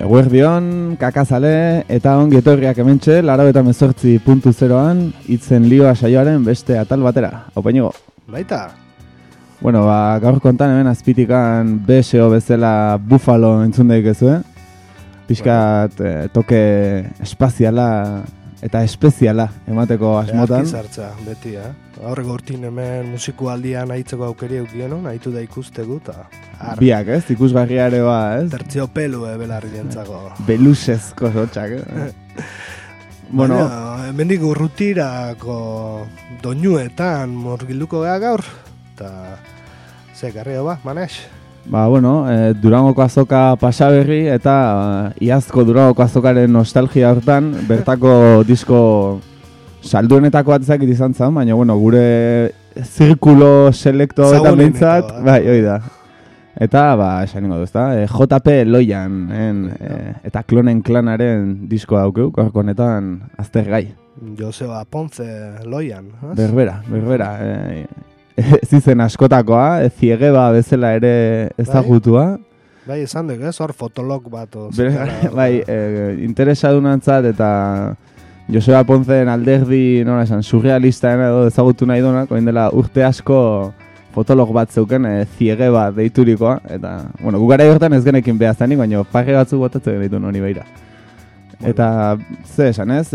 Eguerdion, kakazale, eta ongi etorriak hementxe, 98.0an, itzen lioa saioaren beste atal batera. Hau painigo. Baita. Bueno, gaur kontan hemen azpitikan BSO bezala Buffalo entzun daikezu, Pixkat toke espaziala eta espeziala emateko asmotan. Zartza, beti, Aurreko urtin hemen musikualdian ahitzeko aukeri eukienon, ahitu da ikustegu, eta... Biak, ikusgarria ere ba, Tertziopelu belarri dientzako. Belusezko zotxak, Bueno... Hemendik urrutirako doinuetan morgilduko gea gaur, eta... Ze, garrio ba, Manex? Bueno, Durangoko azoka pasaberri eta iazko Durangoko azokaren nostalgia hortan, bertako disko salduenetako bat ezakit izan zen, baina bueno, gure zirkulo selekto eta bintzat, bai, hoi da. Eta, esan ningo du, ezta? JP Loian, eta Klonen Klanaren diskoa daukeu, korko honetan aztergai. Joseba Ponce Loian. Berbera. Zizen askotakoa, ziegeba bezala ere ezagutua. Bai, esan dugu, hor fotolog bat. Bai, interesadunantzat eta Joseba Ponceen alderdi, nola esan, surrealista edo ezagutu nahi duenak, oin dela urte asko fotolog bat zeuken, ziegeba deiturikoa, eta, bueno, gugara hortan ez genekin behaztanik, baina pare batzuk botatzen ditu honi beira. Eta, ze esan ez,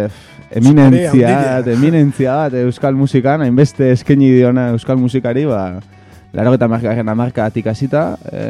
eminentzia bat euskal musikan, hainbeste eskaini diona euskal musikari, 80. hamarkadatik hasita,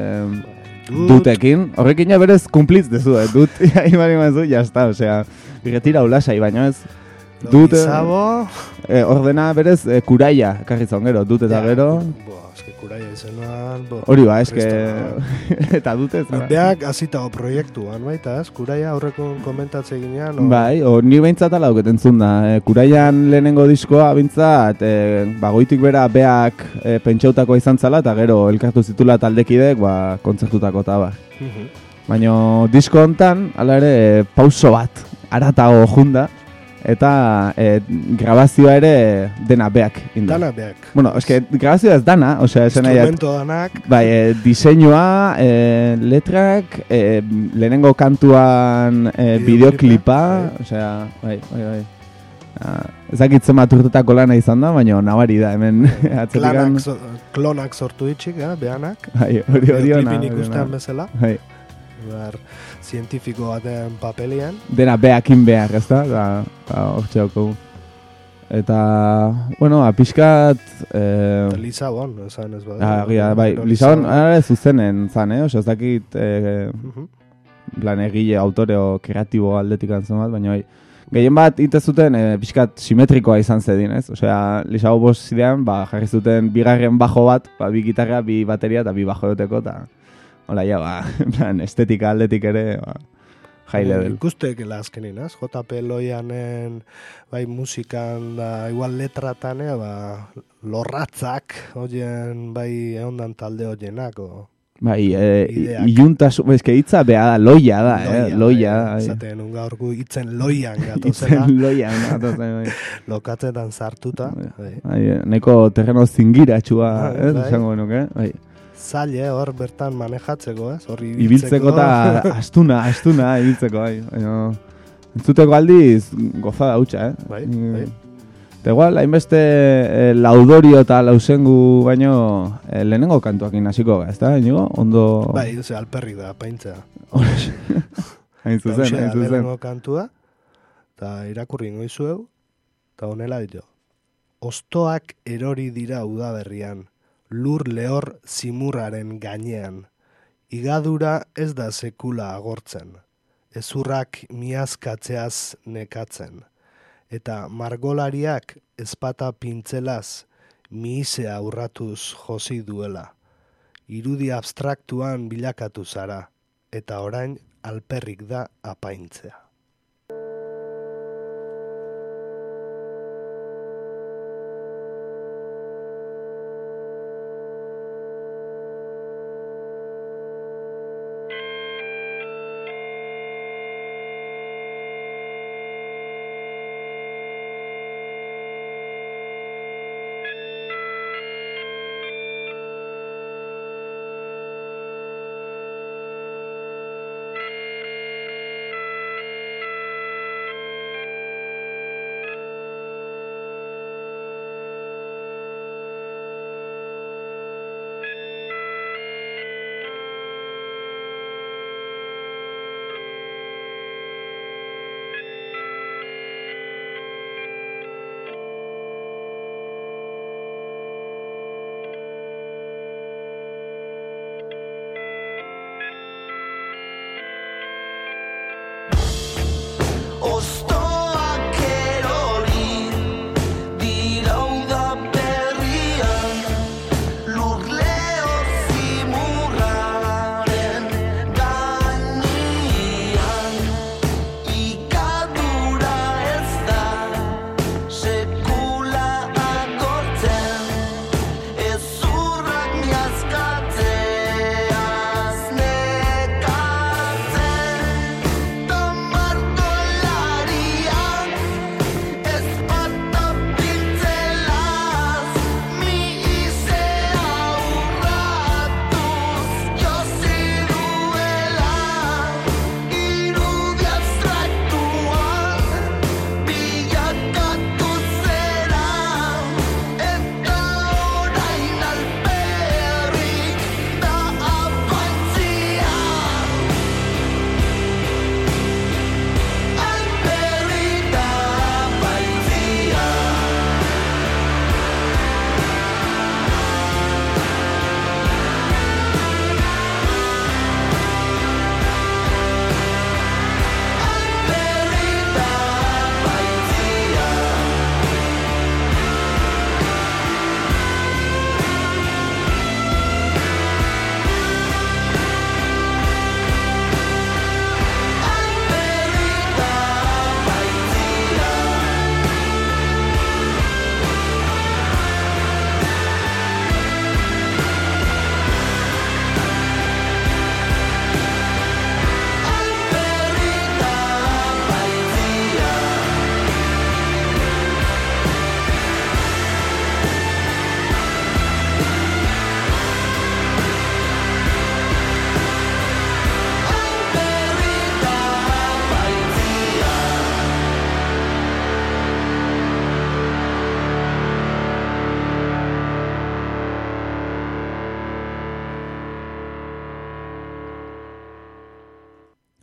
dutekin, horrekin ja berez kumplitz dezu, dut, imari mazu, jazta, osea, retira ulasai, baina ez, dut, ordena berez, kuraia, karritzon gero, dut eta gero, eske kuraia izenuan, hori eske, eta dut ez, beak azitago proiektuan, baita, kuraia aurreko komentatze ginean, bai, ni behintzat ala duket entzun da, kuraian lehenengo diskoa bintzat, goitik bera beak pentsautako izan zala, eta gero elkartu zitula taldekidek, kontzertutako eta bar. Baina disko hontan, ala ere, pauso bat, aratago junda, eta grabazioa ere dena beak inda. Dana beak. Bueno, eske grabazioa ez dana, osea, esan nahi... Instrumento danak. Bai, diseinua, letrak, lehenengo kantuan bideoklipa, osea, bai. Ezakitzen bat urtetako lana izan da, baina nabari da, hemen atzetikan... Klonak sortu ditxik, behanak. Bai, hori ona. Bideoklipin ikustean bezala. Bai. Zientifiko baten papelian. Dena beakin behar, ez da? Hortxe daukagu. Eta, bueno, pixkat... Lisabon, esan ez bada. Bai, Lisabon zuzenen zan, Oso ez dakit plan egile, autoreo, kreatibo aldetik antzen bat, baina bai. Gehien bat itezuten pixkat simetrikoa izan zedin, ez? Osea, Lisabon bost zidean, jarri zuten bigarren bajo bat, bi gitarra, bi bateria eta bi bajo duteko, eta... Hola, estetika aldetik ere, high level. Ikustekela azkenin, JP Loianen, bai, musikan, da, igual letratan, lorratzak, oien, bai, eondan talde oienak, bai, iuntasun, eske hitza beha da, loia da, loia. Zaten, gaur gu itzen loian gatozela. Itzen loian gatozela, bai. Lokatzetan sartuta. Neko terreno zingiratxua, esango nuke, bai. Zaile hor bertan manejatzeko, ibiltzeko eta astuna ibiltzeko, bai. Entzuteko aldiz gozada hutsa, Bai. Eta igual, hainbeste laudorio eta lausengu baino lehenengo kantuakin hasiko ez da, inigo? Ondo... Bai, alperrik da, paintzea. Hain zuzen. Lehenengo kantua, eta irakurri ingoizueu, eta honela ditu. Ostoak erori dira udaberrian, lur lehor zimurraren gainean. Igadura ez da sekula agortzen. Ezurrak miazkatzeaz nekatzen. Eta margolariak ezpata pintzelaz mihisea urratuz josi duela. Irudi abstraktuan bilakatu zara. Eta orain alperrik da apaintzea.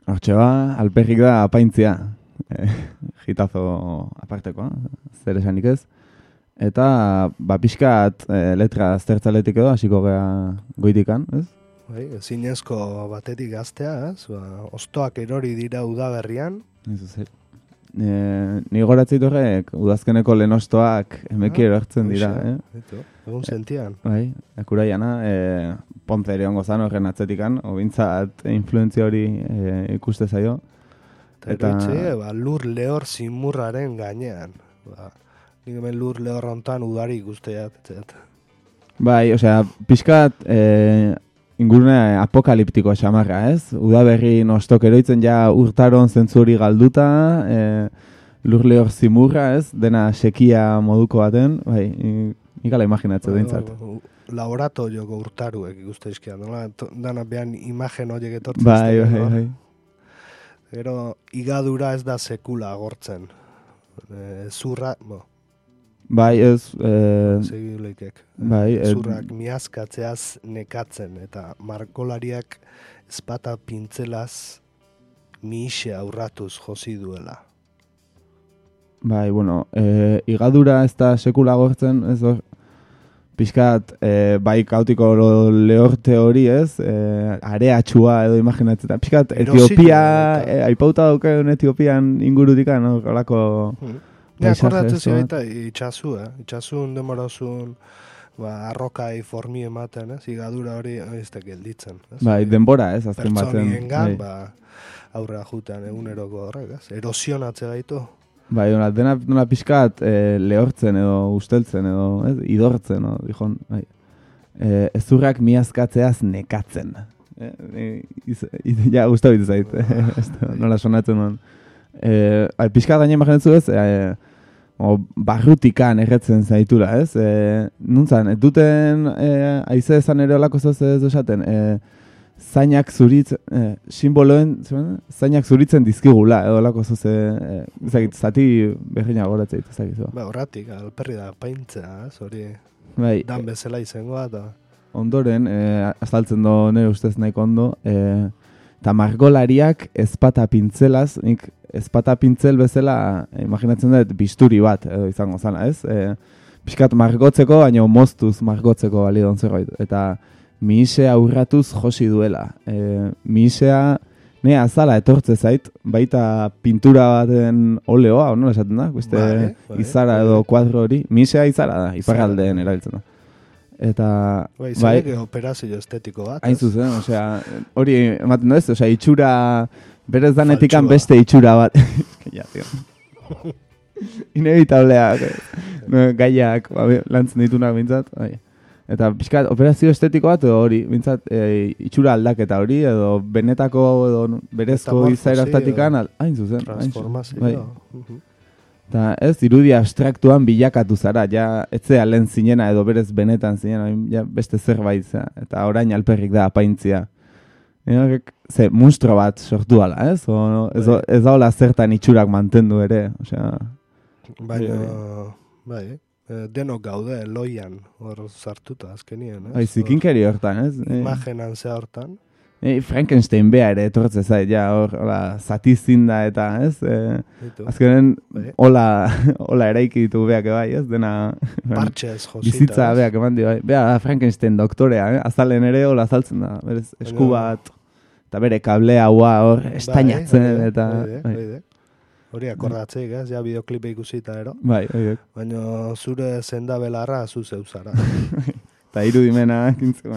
Hortxe alperrik da apaintzia. Gitazo apartekoa, zer esanik ez. Eta, pixkat letra aztertzaletik edo, hasiko gea goitikan, ez? Bai, zinezko batetik gaztea, ez? Ostoak erori dira udaberrian. Ni goratzeit horrek, udazkeneko lehen ostoak emeki erortzen dira, Egun sentian. Bai, akuraiana, Ponce ere ongo zan horren atzetikan, obintzat influentzia hori ikuste zaio. Eta lur lehor zimurraren gainean. Nik hemen lur lehor hontan udari ikusteat. Bai, osea, pixkat ingurune apokaliptiko xamarra, ez? Udaberri nostok eroitzen ja urtaron zentzuri galduta, lur lehor zimurra, ez? Dena sekia moduko baten, bai, ikala imaginatzen dintzat. Laboratorioko urtaruek ikuste izkian, dana behan imagen horiek etortzen. Bai. Gero, igadura ez da sekula agortzen. Zurra, Bai, ez... Segileikek. Bai, zurrak miazkatzeaz nekatzen, eta markolariak ezpata pintzelaz mixe aurratuz josi duela. Bai, bueno, igadura ez da sekula agortzen, ez hor, pixkat, bai kautiko lehorte hori, ez? Areatxua edo imaginatzen. Pixkat, Etiopia, aipauta daukeun Etiopian ingurutikan, no? Olako akordatzen zibaita itxasun demorozun arrokai formi ematen, ez? Igadura hori ez da gelditzen. Bai, denbora, ez? Azken baten. Pertsonien aurrera jutean eguneroko horrek, ez? Erosionatze gaitu. Bai, dena pixkat lehortzen edo usteltzen edo idortzen, no? Dijon, bai. Ezurrak miazkatzeaz nekatzen. Ja, gustabitu zait. Nola sonatzen duen. Pixkat daña imaginetzu ez, barrutikan erretzen zaitura, ez? Nuntzan, duten aize ezan ere olako zoz ez esaten, zainak zuritzen dizkigula, edo lako zoze, zati behina goratzeit, ezagizu. Horratik, alperri da paintzea, hori dan bezala izangoa, eta... Ondoren, azaltzen do nire ustez nahiko ondo, eta margolariak ezpata pintzelaz, nik ezpata pintzel bezala, imaginatzen dut, bisturi bat, edo izango zana, ez? Piskat margotzeko, baina moztuz margotzeko balidon zerbait, eta... Mihisea aurratuz josi duela. Mihisea ne azala etortze zait, baita pintura baten oleoa, nola esaten da? Izara edo kuadro hori. Mihisea izara da, iparraldeen erabiltzen da. Eta... Bai, operazio estetiko bat. Hain zuzen, osea, hori ematen da ez, osea, itxura, berez danetikan beste itxura bat. Ja, tío. Inevitableak, gaiak, lantzen ditunak bintzat, bai. Eta pixkat, operazio estetiko bat, edo hori, bintzat, itxura aldaketa hori, edo benetako, edo berezko izaera estatikan, hain zuzen. Transformazio. Eta ez, irudia abstraktuan bilakatu zara, ja, etzea lehen zinena, edo berez benetan zinena, ja, beste zerbait, eta orain alperrik da apaintzia. Ze, monstro bat sortu ala, ez? Ez da hola zertan itxurak mantendu ere, osea... Bai, denok gaude, loian, hor sartuta azkenien, ez? Zikinkeri hortan, ez? Imagenan ze hortan. Frankenstein bea ere etortze zait, ja, hor, zati zinda eta, ez? Azkenen, hola eraiki ditu beak bai, ez? Dena... Partxez, josita. Bizitza beak eman dio, bai. Bea, Frankenstein doktorea, azalen ere hola azaltzen da, berez, esku bat, eta bere kablea hua hor, estainatzen, eta... Hori akordatzeik, ez? Ja, bideoklipe ikusita, ero? Bai, horiek. Baina zure zenda belarra zu zeuzara. Eta irudimena, kintze,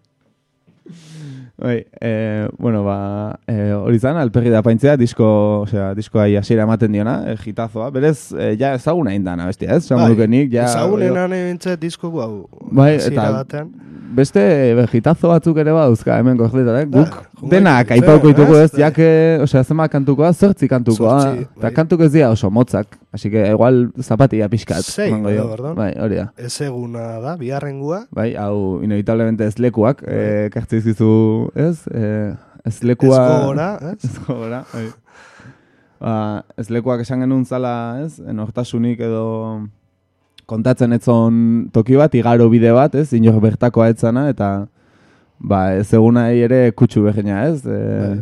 bai, bueno, hori zan, alperri da paintzea, diskoa hasiera ematen diona, gitazoa, berez, ja ezaguna indana, bestia, ez? Ezagunen bintzet disko hau, hasiera batean. Beste gitazo batzuk ere baduzka, hemen gordetarek, guk denak aipauko dituko ez, jake, zema kantukoa, 8 kantukoa, eta kantuk ez dira oso motzak, así que igual zapatia pixkat. Sei, perdón. Bai, hori da. Ez eguna da, biharrengua. Bai, hau, inevitablemente ez lekuak, kartzizizu, ez? Ez lekua... Ez gogora, bai. Ez lekuak esan genuen zala, ez? Enortasunik edo... kontatzen etzon toki bat, igaro bide bat, ez, inor bertakoa etzana, eta ez egunai ere kutsu behina, ez,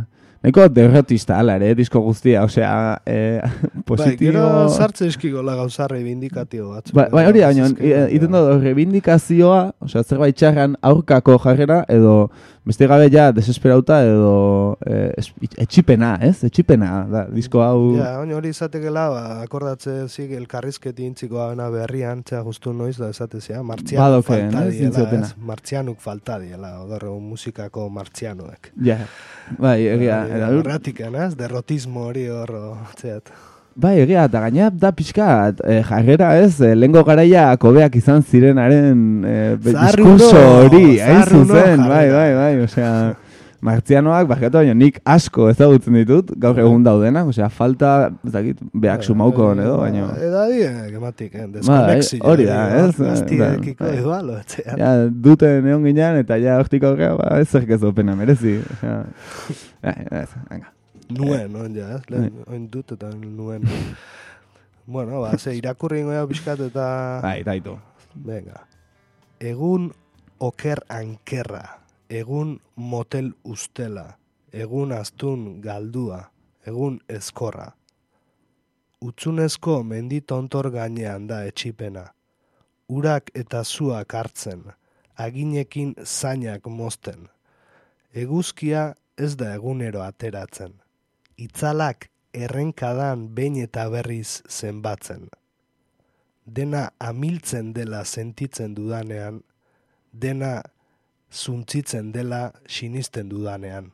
Neko derrotista ala ere, disko guztia, osea, positibo... Gero sartze eskikola gauza reivindikatio batzu. Bai, hori da, baina, iten dut, reivindikazioa, osea, zerbait txarran aurkako jarrera, edo beste gabe ja desesperauta, edo etxipena, ez? Etxipena, da, disko hau... Ja, hori izatekela, akordatze zik elkarrizketi intzikoa bena berrian, txea justu noiz, da esatezia, martzianuk falta diela, ez? Martzianuk falta diela, odorro musikako martzianuek. Ja, bai, egia... Erratiken, ez? Derrotismo hori horro, txeat. Bai, egia, eta gaina da pixkat, jarrera ez, lehengo garaia kobeak izan zirenaren diskurso hori, hain zuzen, bai, osea, martzianoak, bakatu baina nik asko ezagutzen ditut, gaur egun daudenak, osea, falta, ez dakit, beak sumauko edo, baina... Edadiek, ematik, deskonexio. Hori da, ez? Gaztiekiko edualo, etxean. Ja, duten egon ginean, eta ja, hortik aurrera, ez zerk ez opena merezi, osea... Venga. Nuen, ja, ez? Oin dut eta nuen. Bueno, ze irakurri ingoia pixkat eta... Bai, daitu. Venga. Egun oker ankerra, egun motel ustela, egun astun galdua, egun eskorra. Utzunezko menditontor gainean da etxipena. Urak eta zuak hartzen, aginekin zainak mozten. Eguzkia ez da egunero ateratzen. Itzalak errenkadan behin eta berriz zenbatzen. Dena amiltzen dela sentitzen dudanean, dena zuntzitzen dela sinisten dudanean.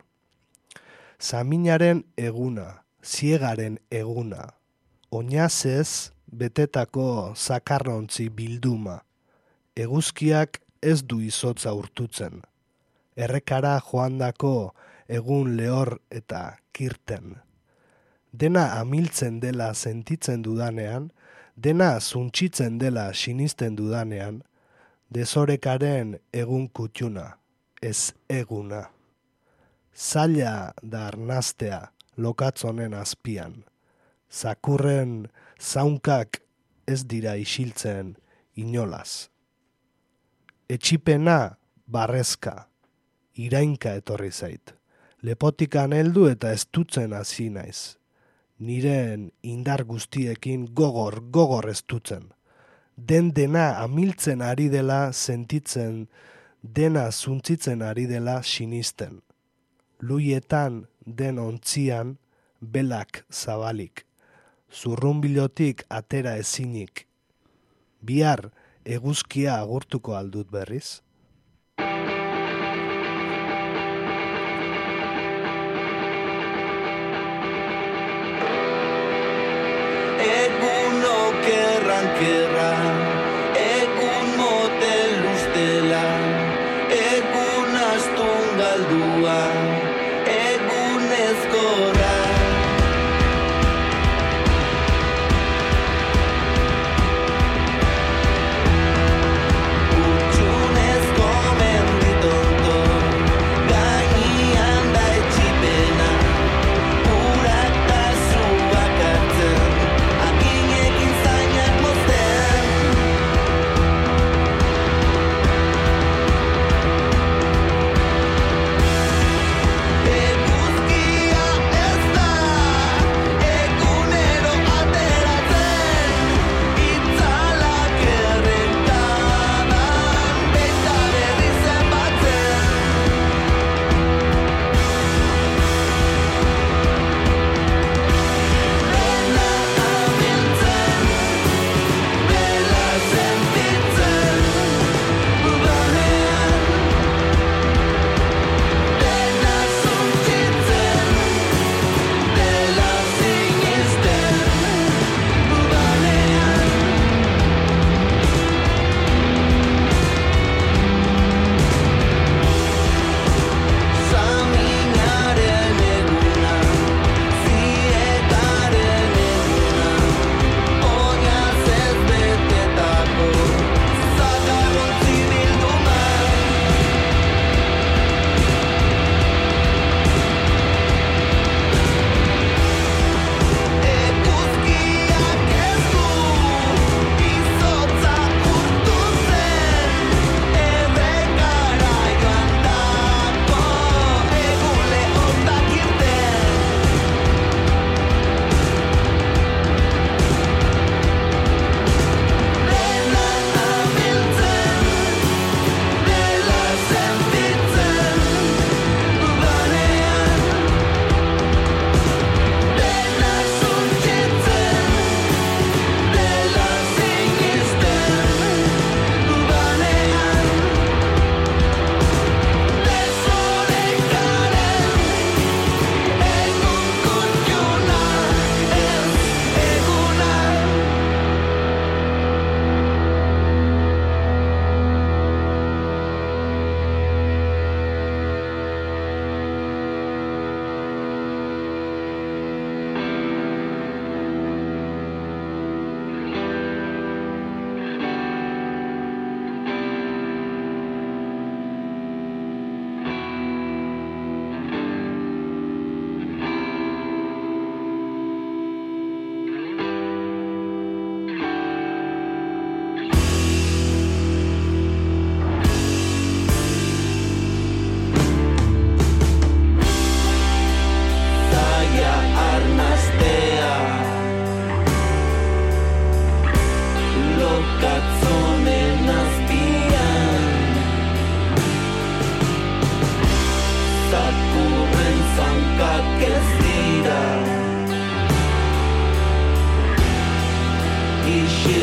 Zaminaren eguna, ziegaren eguna, oinazez betetako zakarrontzi bilduma, eguzkiak ez du izotza urtutzen, errekara joandako egun lehor eta kirten. Dena amiltzen dela sentitzen dudanean, dena zuntzitzen dela sinisten dudanean, desorekaren egun kutxuna, ez eguna. Zaila da arnaztea lokatzonen azpian, zakurren zaunkak ez dira isiltzen inolaz. Etxipena barrezka, irainka etorri zait. Lepotikan heldu eta estutzen hasi naiz. Niren indar guztiekin gogor estutzen. Dena amiltzen ari dela sentitzen, dena zuntzitzen ari dela sinisten. Luietan den ontzian belak zabalik. Zurrunbilotik atera ezinik. Bihar eguzkia agurtuko aldut berriz. Egun okerrankerra, egun motel ustela, egun astun galdua, egun ezkorra. Utsunezko menditonto, gainean da etxipena, urak ta zuak hartzen, aginekin zainak mozten.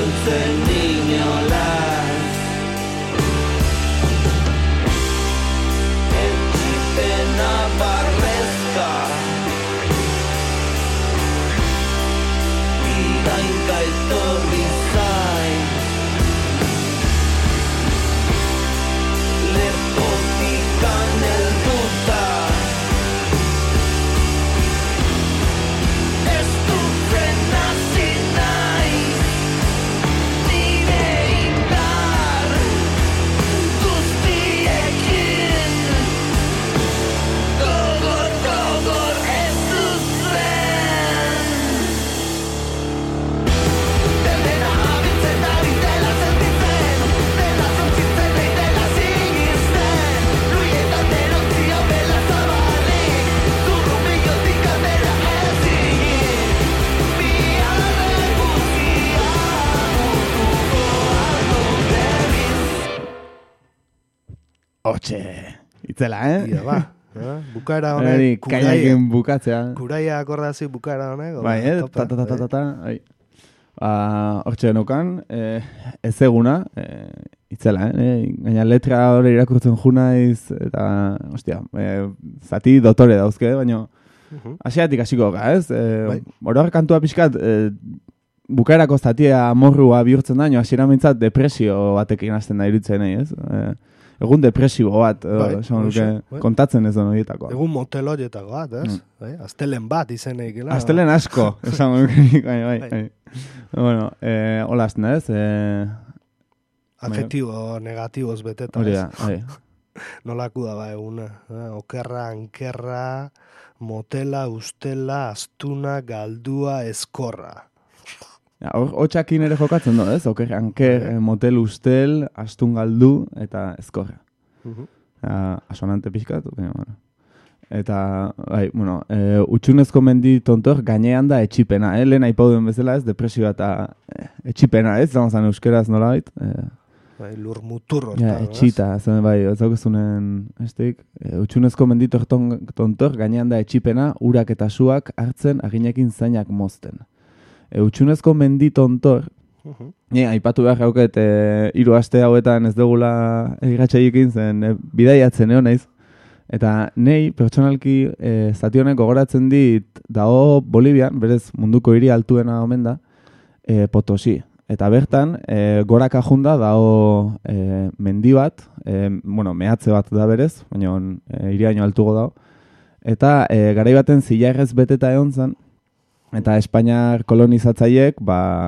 bihurtzen inolaz. Etsipena barrezka, irainka etorri zain, lepotikan helduta. Ez dutzen hasi naiz, nire indar guztiekin. Gogor, gogor ez duzen. Dena abitzen ari dela sentitzen, dela zontzitzen nahi dela sinisten. Luietan denontzia bela zabalik, zurrumillotik aldera ezin. Biarre guztia mutuko aldo berriz. Hortxe, itzela, Ia, ba. Bukaera Hori, honek, kaiakin bukatzea. kuraia akordazi bukaera honek. Bai, topa, ta. Bai. Hortxe genukan, ez eguna, itzela, gaina letra hori irakurtzen junaiz, eta, ostia, zati dotore dauzke, baina asiatik hasiko ga, ez? Bai. Oroar kantua pixkat, bukaerako zatia amorrua bihurtzen da, hasiera mintzat depresio batekin hasten da irutzen nahi, ez? Egun depresibo bat, Bai, esan duke, bai. kontatzen ez da horietakoa. Egun motel horietako bat, ez? Bai, astelen bat izeneikela. Astelen asko, esan duke, bai. Bueno, hola hasten da, ez? Adjetibo negatiboz beteta, Hori ez? da, bai. Nolaku da ba eguna. Okerra, ankerra, motela, ustela, astuna, galdua, eskorra. Hotxakin ere jokatzen du, ez? Oker, anker, motel, ustel, astun galdu, eta eskorra. Asonante pixkat, bueno. Eta, bai, bueno, utxunezko mendi tontor gainean da etxipena, lehen aipau duen bezala, ez? Depresioa eta etxipena, ez? Zamazan euskeraz nola bait. Bai, lur muturro. Ja, etxita, zen bai, ez daukezunen, estik, utxunezko mendi tontor gainean da etxipena, urak eta suak hartzen aginekin zainak mozten. Utxunezko mendi tontor, aipatu behar hauket, 3 aste hauetan ez dugula irratxaiekin zen, bidaiatzen egon naiz. Eta nei, pertsonalki, zati honek gogoratzen dit, dago Bolivian, berez munduko hiri altuena omen da, Potosi. Eta bertan, goraka junda dago mendi bat, mehatze bat da berez, baina iriaino altugo dago. Eta garai baten zilarrez beteta egon zen, eta Espainiar kolonizatzaiek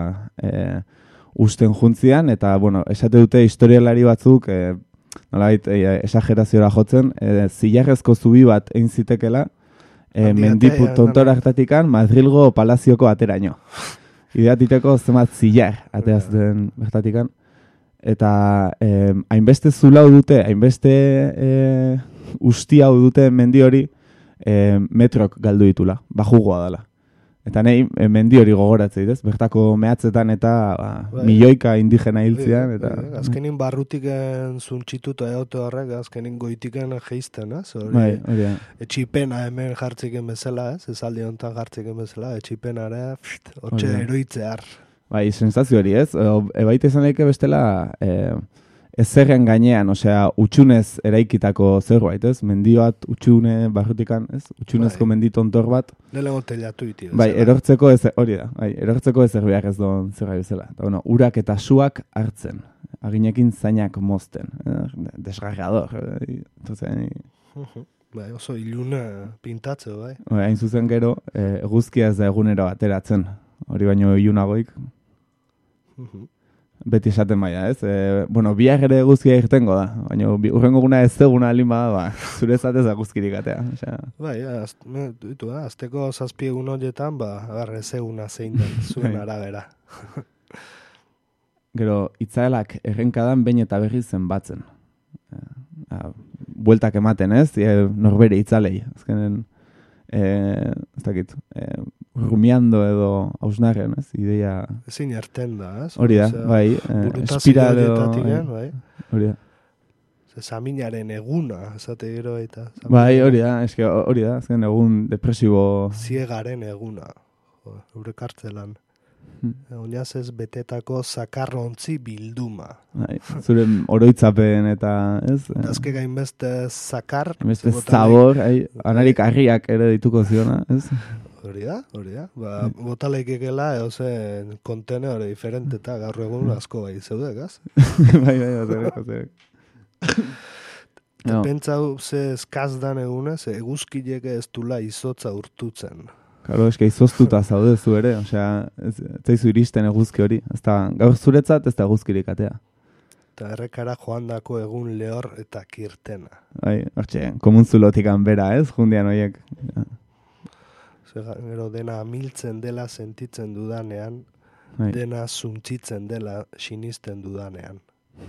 usten juntzian, eta, esate dute historialari batzuk, nolabait, esageraziora jotzen, zilarrezko zubi bat egin zitekela, mendipu tontora hartatikan Madrilgo palazioko ateraino. Ideatiteko zenbat zilar ateazten bertatikan. Eta hainbeste zulau dute, hainbeste usti hau dute mendi hori metrok galdu ditula, bajugoa dela. Eta nahi mendi hori gogoratzeit, ez? Bertako mehatzetan eta milioika indigena hiltzean. Azkenin barrutik zuntxituta egote horrek, azkenin goitiken geizten, ez? Bai, hori da. Etxipena hemen jartziken bezala, ez? Esaldi honetan jartziken bezala, etxipenare, hortxe eroitzear. Bai, sensazio hori, ez? Ebaite izan daike bestela ezerren gainean, osea, utxunez eraikitako zerbait, ez? Mendi bat, utxune, barrutikan, ez? Utxunezko mendi tontor bat. Lehenengo telatu iti. Bai, erortzeko hori da. Bai, erortzeko ezer behar ez doan zerra bezala. Eta, urak eta suak hartzen. Aginekin zainak mozten. Desgarrador. Bai, oso iluna pintatzeo, bai. Hain zuzen gero, eguzkia ez da egunero ateratzen. Hori baino ilunagoik. Beti esaten baina, ez? Biak ere eguzkia irtengo da, baina urrengo guna ez eguna alin bada, zure zatez eguzkirik atea. Bai, azteko 7 egun horietan, ez eguna zein den, zuen arabera. Gero, itzaelak errenkadan behin eta berri zenbatzen. Bueltak ematen, ez? Norbere itzalei. Azkenen, ez dakit, rumiando edo hausnarren, ez? Ideia... Ezin erten da, ez? Hori da, bai. Espiral edo... Bai. Hori da. Zaminaren eguna, esate gero eta... Bai, hori da, azken egun depresibo... Ziegaren eguna, eure kartzelan. Oinaz ez betetako zakarrontzi bilduma. Bai, zure oroitzapen eta, ez? Azke gainbeste zakar. Beste zabor, anarik harriak ere dituko ziona, ez? Hori da. Ba, botaleikekela, zen kontenore diferente eta gaur egun asko bai zeudek, az? bai, ozerek. No. Pentsau ze eskazdan egunez, eguzkilek ez dula izotza urtutzen. Claro, eske izoztuta zaude zu ere, osea, ez zaizu iristen eguzki hori. Ez da, gaur zuretzat ez da eguzkirik atea. Eta errekara joandako egun lehor eta kirtena. Bai, hortxe, komuntzulotikan bera, ez? Jundian horiek. Ja. Gero dena amiltzen dela sentitzen dudanean, Bai. dena zuntzitzen dela sinisten dudanean.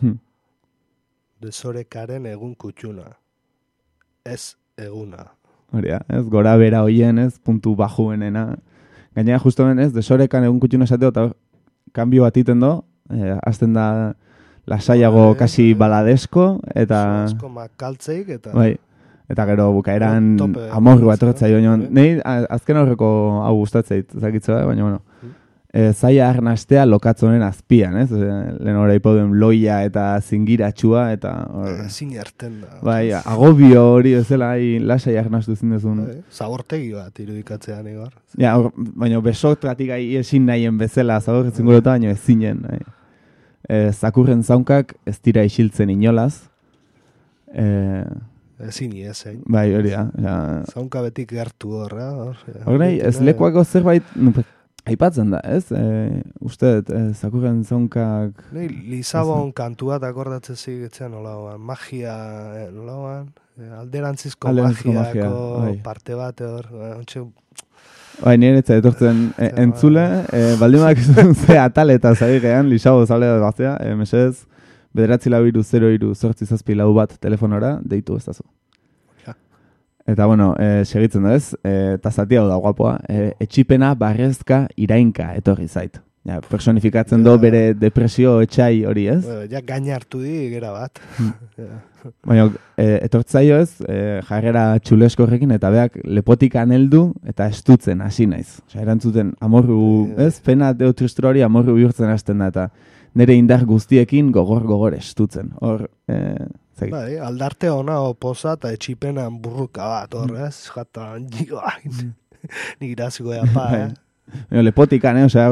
Desorekaren egun kutxuna. Ez eguna. Hori da, ez? Gora bera hoien, ez? Puntu bajuenena. Gainera, justo ben, ez? Desorekan egun kutxuna esateo, eta kanbio bat iten do, azten da lasaiago kasi baladesko, eta... Asko makaltzeik, eta... Bai. Eta gero bukaeran Tope, amorru bat horretzai joan. Nei, azken horreko hau gustatzeit, zakitzu, baina, bueno. Zaila arnastea lokatzonen azpian, ez? Lehen hori ipoduen loia eta zingiratxua, eta... Ezin erten da. Bai, agobio hori ezela, lasai arnastu zindezun. Zabortegi bat irudikatzean, igor. Ja, baina besotratik ezin nahien bezala, zaborretzen gurota, baina ezinen. Zakurren zaunkak ez dira isiltzen inolaz. Ezin iezein. Bai, hori da. Zaunka betik gertu horra. Hori, ez lekuako zerbait aipatzen da, ez? Usteet, zakurren zaunkak... Lizabon kantu bat akordatzen zigetzen, nolauan, magia, nolauan, alderantzizko magiako parte bat hor, Bai, nire ez etortzen entzule, baldimak ze atal eta zagigean, Lizabo zale baztea, mesez, 94303 bat telefonora, deitu ez dazu. Eta, bueno, segitzen da ez, eta zati hau da guapoa, etxipena barrezka irainka etorri zait. Ja, personifikatzen do bere depresio etxai hori ez? Ja, gaina hartu di, gera bat. Baina, etortzaio ez, jarrera txulesko horrekin, eta beak lepotikan heldu eta estutzen hasi naiz. Osea, erantzuten amorru, ez? Pena deo tristura hori amorru bihurtzen hasten da, eta nire indar guztiekin gogor estutzen. Hor, bai, aldarte ona oposa eta etxipenan burruka bat, horrez, jata, nik iraziko eapa, lepotikan, osea,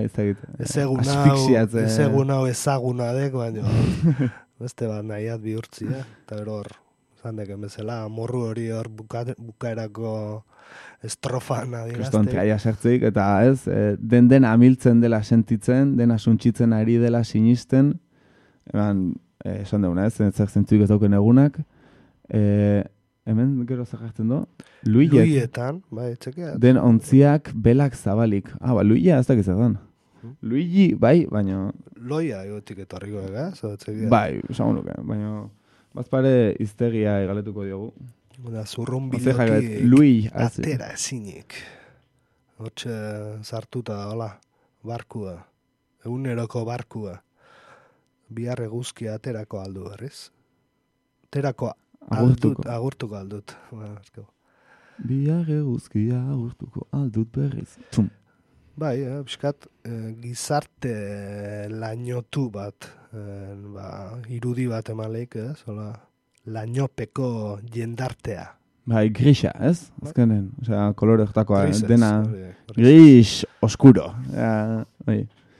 ezegun hau ezaguna dek, baina, beste bat nahiat bihurtzia, eta gero hor, zandeken bezala, amorru hori hor bukaerako estrofan adirazte. Kriston traia sertzik, eta ez, den amiltzen dela sentitzen, dena suntxitzen ari dela sinisten, esan duguna, ez zentzuik ez dauken egunak, hemen gero zakartzen do, Luietan, bai, txekeat. Den ontziak belak zabalik. Ba, Luia ez dakiz edan. Luigi, bai, baina... Loia egotik etorriko ega, txekeat. Bai, esan nuke, baina... Bazpare iztegia egaletuko diogu. Zurrun biloki atera ezinik. Hortxe sartuta, hola, barkua. Eguneroko barkua. Bihar eguzkia aterako aldu berriz. Aterako agurtuko aldut. Bihar eguzkia agurtuko aldut berriz. Tum. Bai, piskat, gizarte lainotu bat, irudi bat emaleik, ez? Lainopeko jendartea. Bai, grisa, ez? Azkenen, osea, kolore hortakoa, dena gris oskuro. Bai.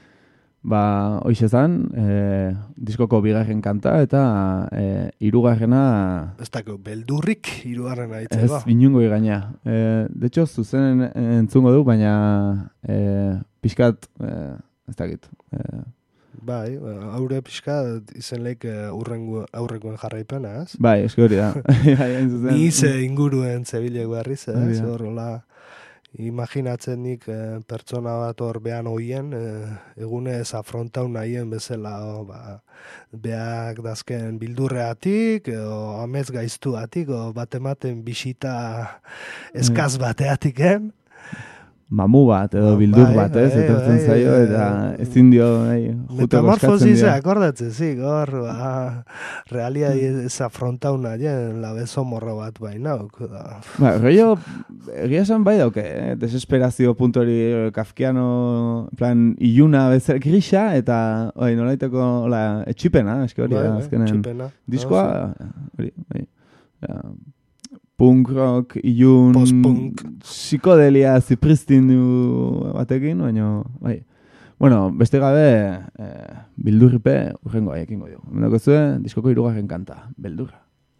Hoize zan, diskoko bigarren kanta eta hirugarrena... Ez dako, beldurrik hirugarrena itzeko. Ez, inungo igaina. De hecho, zuzenen entzungo du, baina pixkat, ez dakit. Bai, haure pixkat izen leik aurrekoen jarraipena, ez? Bai, eski hori da. Ni ize inguruen zebilek berriz, ez? Horrela... Imaginatzen nik pertsona bat hor behan hoien, egunez afrontau nahien bezala, beak dazken bildurreatik, amez gaiztuatik, bat ematen bisita eskaz bateatiken. mamu bat edo bildur Bai, bat, ez? bai, Etortzen bai, zaio eta ezin dio juteko Metamorfosis eskatzen akordatzen, zik, hor, realia ez afrontauna jen, labezo morro bat bainauk. Rollo, egia esan bai dauke, desesperazio puntu hori kafkiano, plan, iluna bezer grisa, eta nolaiteko, etxipena, eski hori, azkenen. Txipena. Diskoa, hori, bai. Punk rock, ilun, Post-punk. psikodelia, zipristindu batekin, baina, bai. Bueno, beste gabe, bildurripe, urrengo ekingo dio. Hemen zuen, diskoko 3. kanta, beldurra.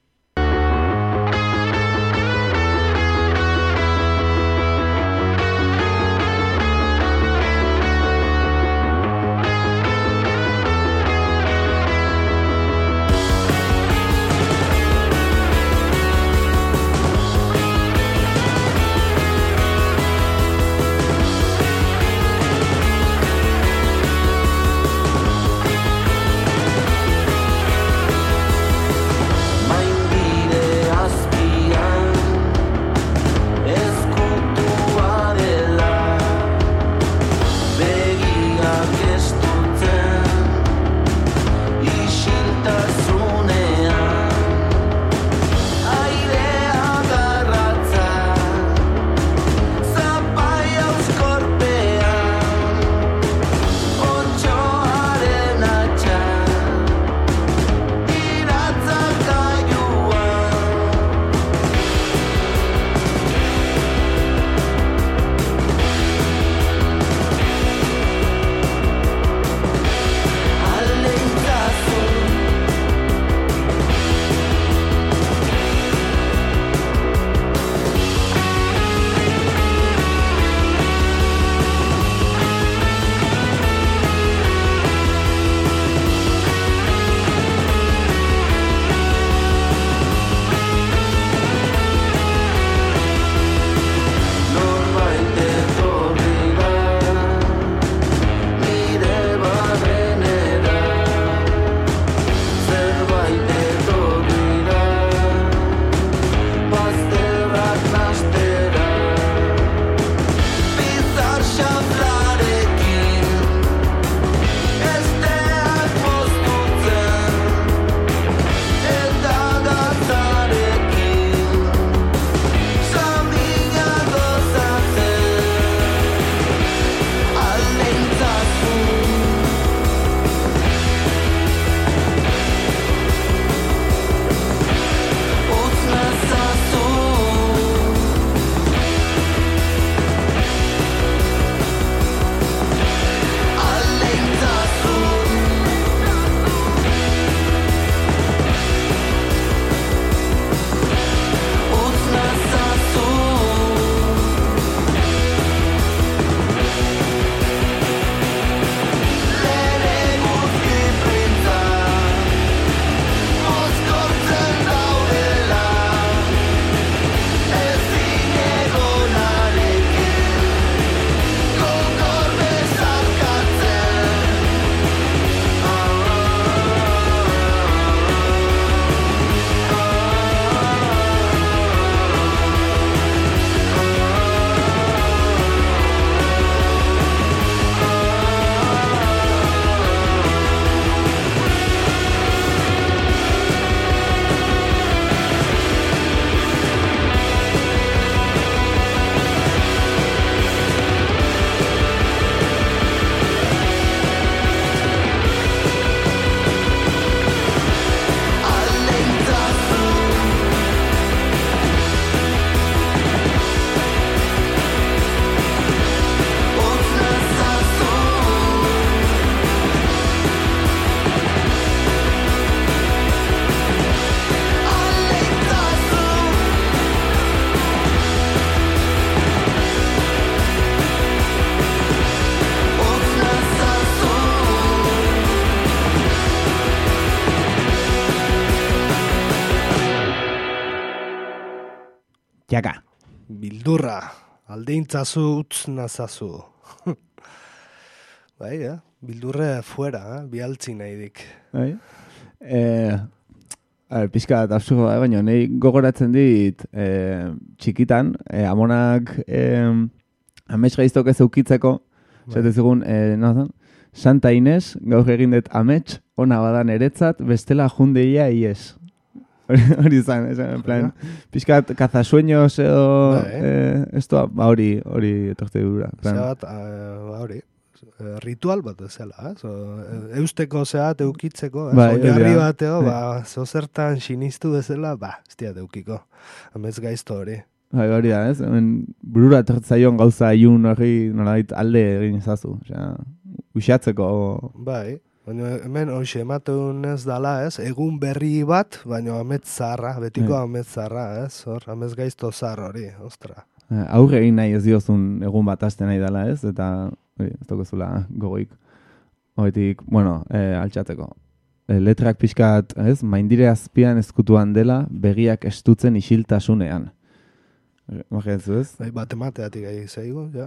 Jaka. Bildurra, aldeintzazu utz nazazu. Bai, bildurre fuera, bialtzi nahi dik. Bai. Pizka bat absurdo da, baina nahi gogoratzen dit txikitan, amonak amets gaiztok ez eukitzeko, esate zigun, Santa Ines, gaur egin dut amets, ona badan eretzat, bestela jundeia ies. Hori izan, en plan, pixkat kazasueños edo, esto, hori etorte dura. Bat, hori, ritual bat ezela, eusteko zeat eukitzeko, oinarri bateo, zozertan sinistu bezala, ez diat eukiko, amets gaizto hori. Hori da, ez? Burura etortzaion gauza iun hori nolabait alde egin ezazu. Uxatzeko. Bai, baina hemen hoxe ematen ez dala, ez? Egun berri bat, baina amets zarra, betiko amets zarra, ez? Hor, amets gaizto zarra hori, ostra. Aurre egin nahi ez diozun egun bat aste nahi dela, ez? Eta, ez tokezula gogoik. Hoetik, altxatzeko. Letrak pixkat, ez? Maindire azpian ezkutuan dela, begiak estutzen isiltasunean. Imaginatzen ez? Matemateatik gai zaigu, ja.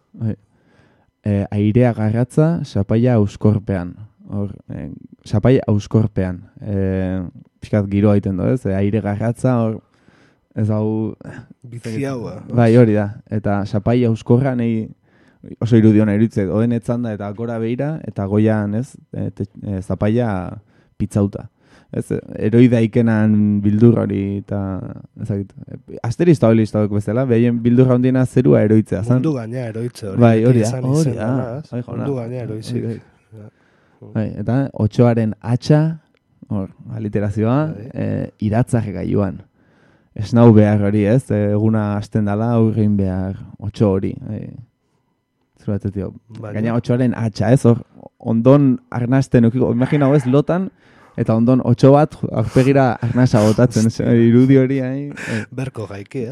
Airea garratza, sapaia auskorpean. Sapaia auskorpean. Piskat giroa egiten ez? Aire garratza, ez hau... Biziaua. Bai, hori da. Eta sapaia auskorra nahi oso irudiona iruditzek. Oden etzanda eta gora behira, eta goian, ez? Zapaia pitzauta. Ez, heroida ikenan bildur hori eta ezagit. Asterista hori listoak bezala, behien bildurra hondiena zerua eroitzea. Mundu gaina eroitze hori. Bai, hori da. Mundu gaina eroitzik. Bai, eta 8aren atxa, aliterazioa, iratzarreka joan. Esnau behar hori, ez? Eguna hasten dala, aurrein behar 8 hori. Zuratetio. Gaina 8aren atxa, ez? Ondon arnasten, imagina ez lotan, eta ondon 8 bat aurpegira arnasa botatzen, irudi hori. Berko gaiki,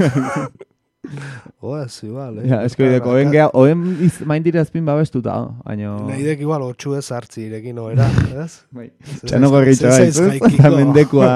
Oaz, igual, Ja, eskoideko, oen maindire azpin babestuta, baina... Nahidek igual 8 ez hartzi irekin oera, ez? Bai, txanoko gitxa eta mendekua,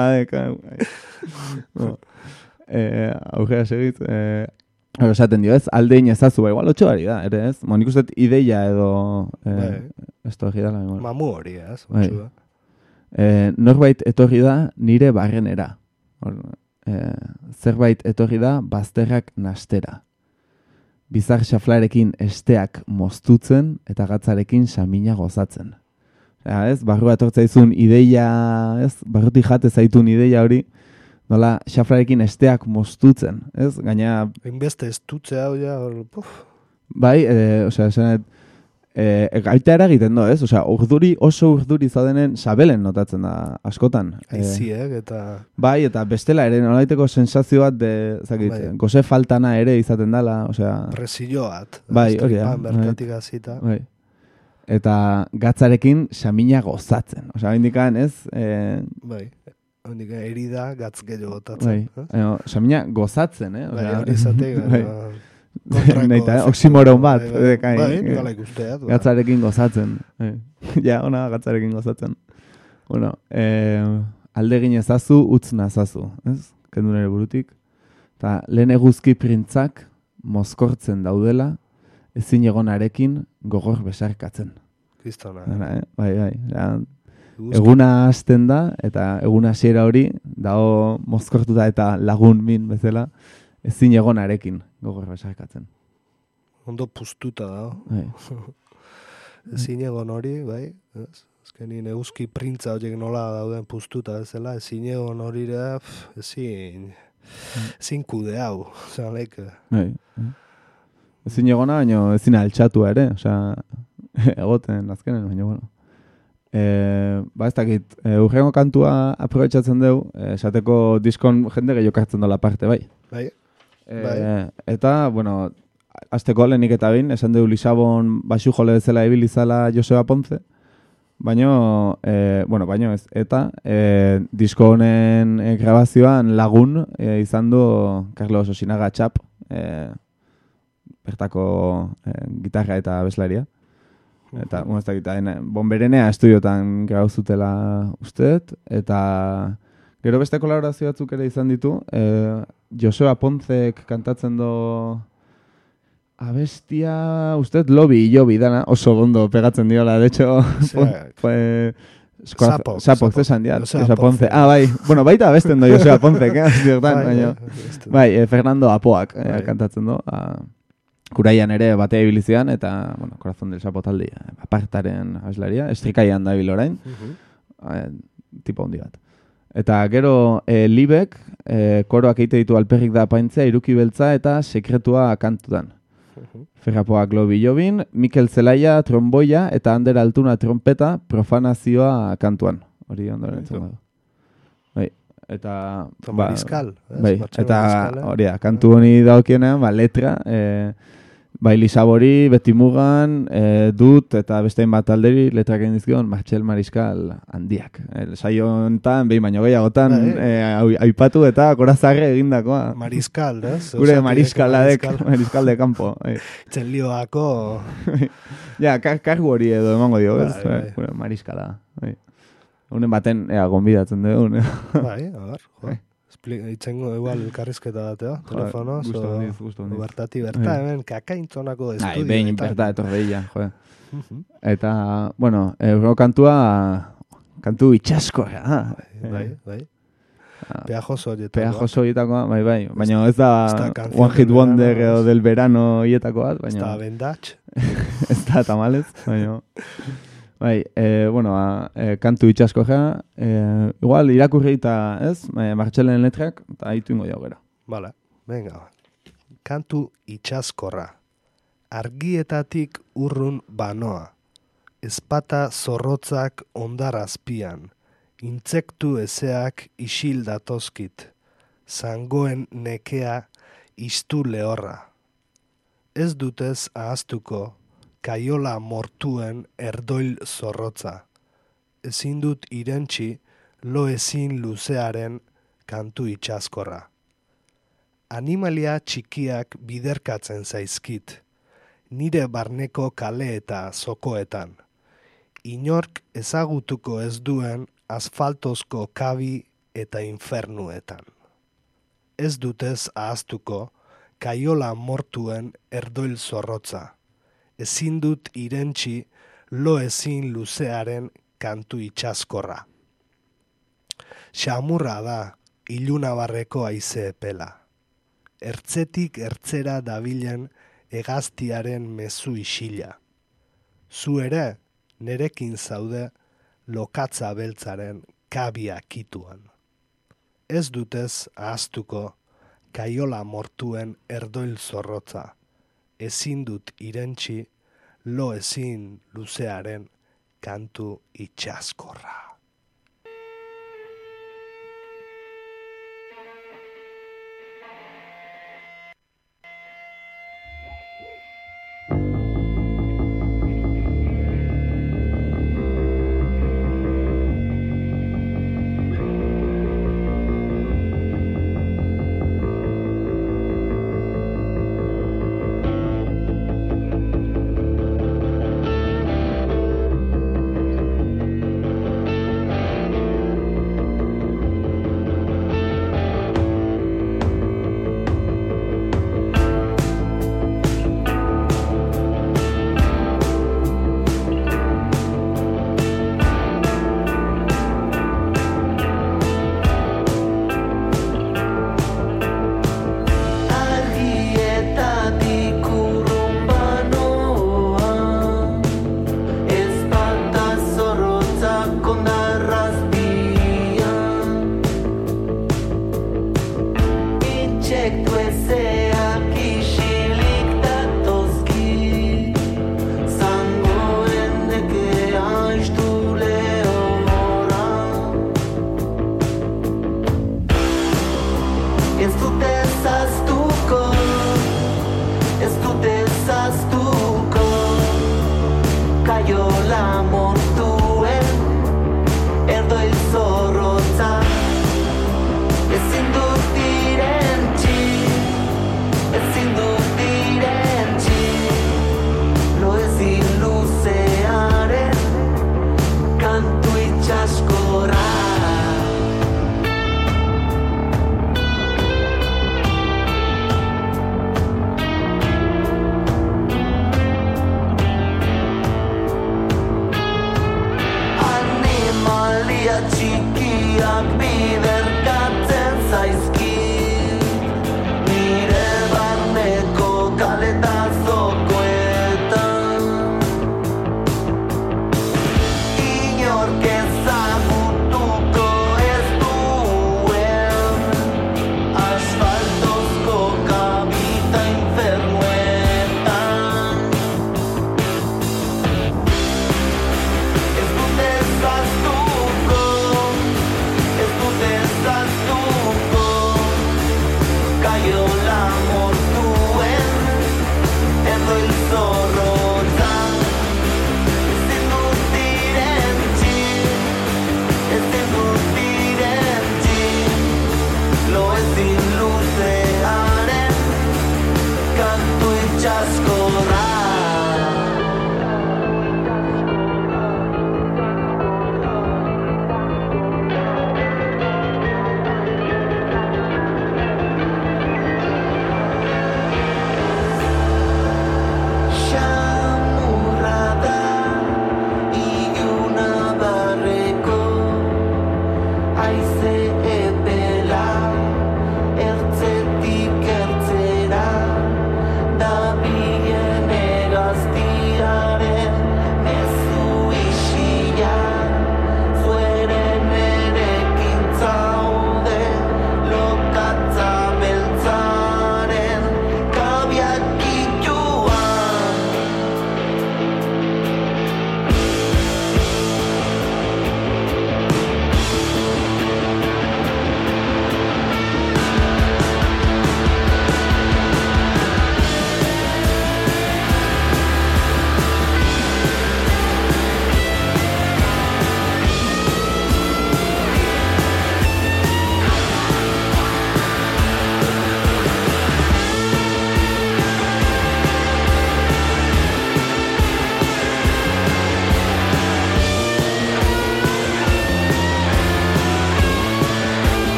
aurrera segit, esaten dio, ez? Aldein ezazu, igual 8 hori da, ere, ez? Nik uste ideia edo... Esto hori da, mamu hori, ez? 8 da. Norbait etorri da nire barrenera. Zerbait etorri da bazterrak nastera. Bizar xaflarekin esteak moztutzen eta gatzarekin samina gozatzen. Ez, barrua etortzaizun ideia, ez, barrutik jate zaitun ideia hori, nola xaflarekin esteak moztutzen, ez, gaina... Inbeste estutzea hori, Bai, esanet, gaita eragiten do, ez? Osea, oso urduri zaudenen sabelen notatzen da askotan. Aiziek eta... Bai, eta bestela ere nolaiteko sensazio bat goze faltana ere izaten dela, osea... Presio bat. Bai, hori da. Bertatik azita. Bai. Eta gatzarekin samina gozatzen. Osea, indikan, ez? Bai, indikan herida gatz gehiago gotatzen. Bai, samina gozatzen, Bai, hori izatek, Neita, oksimoron bat. Bai, nola ikusteat. Gatzarekin gozatzen. Ja, ona gatzarekin gozatzen. Bueno, aldegin ezazu, utz nazazu. Ez? Kendu nire burutik. Ta, lehen eguzki printzak mozkortzen daudela, ezin egonarekin gogor besarkatzen. Kristona. Bai. Ja, eguna hasten da, eta eguna hasiera hori, dago mozkortuta eta lagun min bezala, ezin egonarekin gogor besarkatzen. Ondo puztuta da. Bai. Ezin egon hori, bai. Ezkenin eguzki printza horiek nola dauden puztuta bezala, ezin egon hori da, ezin kude hau. Bai. Ezin egona, baina ezin altxatu ere, osea, egoten azkenen, baina, bueno. Ez dakit, urrengo kantua aprobetxatzen dugu, esateko diskon jende gehiokartzen dola parte, bai. Bai. Eta, bueno, azteko lehenik eta bain, esan dugu Lisabon baxu jole bezala ibilizala Joseba Ponce, baino ez, eta disko honen grabazioan lagun izan du Carlos Osinaga Txap, bertako gitarra eta abeslaria. Eta, ez dakit, Bonberenea estudiotan grauzutela usteet, eta gero beste kolaborazio batzuk ere izan ditu, Joseba Poncek kantatzen do abestia, usteet Jobi dana, oso gondo pegatzen diola, de hecho, Sapok, zesan diat, Joseba Ponce. Bai, bueno, baita abesten do Joseba Poncek, bai, Fernando Apoak kantatzen do, Kuraian ere batea ibilizian, eta, bueno, Corazón del Sapo taldi, apartaren abeslaria, estrikaian da orain, tipo handi bat. Eta gero, Libek, koroak eite ditu alperrik da apaintzea, Iruki Beltza eta Sekretua kantutan. Ferrapoak Lo Bilobin, Mikel Zelaia tromboia eta Ander Altuna trompeta profanazioa kantuan. Hori ondoren entzun du. Bai, eta... Mariskal. Bai, eta hori da, kantu honi daukienean, letra, bai Lisabori, Beti Mugan, Dut, eta bestein bat alderi letrak egin dizkion, Martxel Mariskal handiak. Saio honetan, behin baino gehiagotan, aipatu eta korazarre egindakoa. Mariskal, ez? Gure Mariskal de campo. Itzen lioako... Ja, kargu hori edo emango dio, ez? Gure Mariskala. Unen baten, gonbidatzen dugu. Bai, a ber, itzengo igual elkarrizketa datea, telefonoz, o bertati berta, hemen kakaintzonako estudio. Behin berta etorreia, joe. Eta, bueno, kantu itxaskoa. Bai. Peajoso horietakoa, bai. Baina ez da One Hit Wonder edo del verano horietakoa. Ez da bendatx. Ez da tamalez, baina... Bai, bueno, kantu itxasko igual irakurri eta ez, Martxelen letrak, eta haitu ingo gero. Bala, venga. Kantu itxaskorra. Argietatik urrun banoa. Ezpata zorrotzak ondar azpian. Intsektu ezeak isil datozkit. Zangoen nekea istu lehorra. Ez dutez ahaztuko, kaiola mortuen erdoil zorrotza. Ezin dut irentsi lo ezin luzearen kantu itxaskorra. Animalia txikiak biderkatzen zaizkit, nire barneko kale eta zokoetan. Inork ezagutuko ez duen asfaltozko kabi eta infernuetan. Ez dutez ahaztuko kaiola mortuen erdoil zorrotza. Ezin dut irentsi lo ezin luzearen kantu itxaskorra. Xamurra da ilunabarreko haize epela. Ertzetik ertzera dabilen hegaztiaren mezu isila. Zu ere nerekin zaude lokatza beltzaren kabia kituan. Ez dutez ahaztuko kaiola mortuen erdoil zorrotza. Ezin dut irentsi lo ezin luzearen kantu itxaskorra.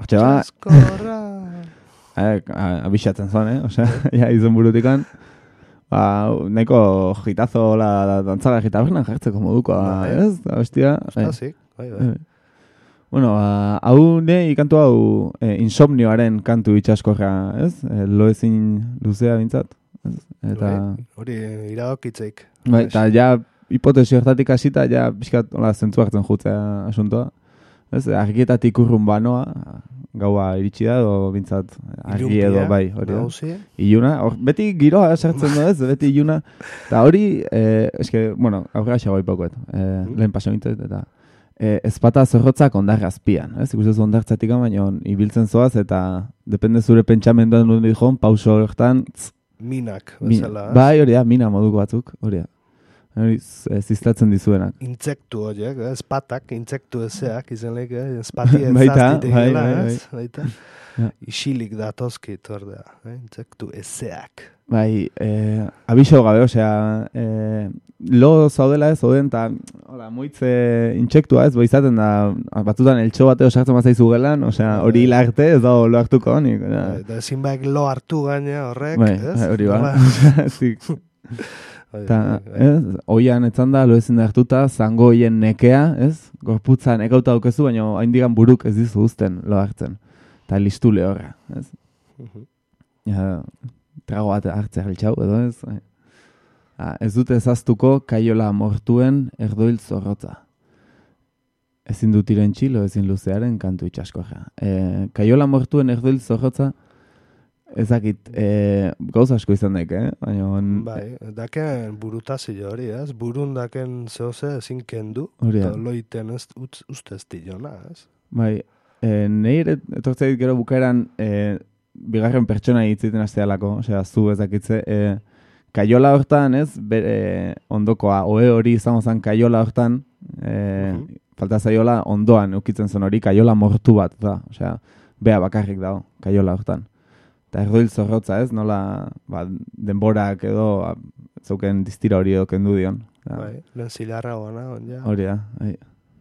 Hortxe ba, Txaskorra. abixatzen zuen, Osea, ja, izan burutikan. Nahiko gitazo, dantzara gitabernan jartzeko modukoa, ez? Abestia. Ostasik, bai. Bueno, hau kantu hau insomnioaren kantu itxaskorra, ez? Lo ezin luzea bintzat. Eta... Hori iradokitzeik. Bai, eta ja hipotesi hortatik hasita, ja pixkat zentzu hartzen jutzea asuntoa. Ez, argietatik urrun banoa, gaua iritsi da, edo bintzat argi edo, bai, hori da. Iluna, beti giroa sartzen du ez, beti iluna. Eta hori, bueno, aurrera xagoa ipokoet, lehen paso bintzat, eta ezpata zorrotzak ondarra azpian, ez? Ikustez ondartzatik baina ibiltzen zoaz, eta depende zure pentsamenduan duen dijon, pauso horretan, minak, bezala. Bai, hori da, mina moduko batzuk, hori da. Ziztatzen dizuenak. Intsektu horiek, espatak, intsektu ezeak, izan lehik, espati ezaztitek gela, baita. Isilik datozkit, ordea, intsektu ezeak. Bai, abixo gabe, osea, lo zaudela ez, oden, eta moitze intsektua ez, izaten da, batzutan eltxo bateo sartzen bazaizu gelan, osea, hori hila arte, ez da lo hartuko honik. Eta ezin baik lo hartu gaina horrek, ez? Hori ba, zik. Eta, oian etzan da, lo ezin da hartuta, zango hoien nekea, ez? Gorputza nekauta daukezu, baina hain digan buruk ez dizu uzten lo hartzen. Eta listu lehorra, ez? Ja, trago bat hartzea altxau, edo ez? Ez dute ezaztuko kaiola mortuen erdoil zorrotza. Ezin dut irentxi, lo ezin luzearen kantu itxaskorra. Kaiola mortuen erdoil zorrotza, ezakit, gauz asko izan daik, Bai, daken burutazio hori, ez? Burun daken zehoze ezin kendu, eta loiten ez ustez tilona, ez? Bai, nire etortzeit gero bukaeran bigarren pertsona hitziten astealako, osea, zu ezakitze, kaiola hortan, ez? Bere ondokoa, oe hori izango zen kaiola hortan, falta zaiola ondoan eukitzen zen hori, kaiola mortu bat, da, osea, bea bakarrik dago, kaiola hortan. Eta erdoil zorrotza, ez? Nola, denborak edo zeuken distira hori edo kendu dion. Bai, lehen zilarra gona, ja. Hori da, bai.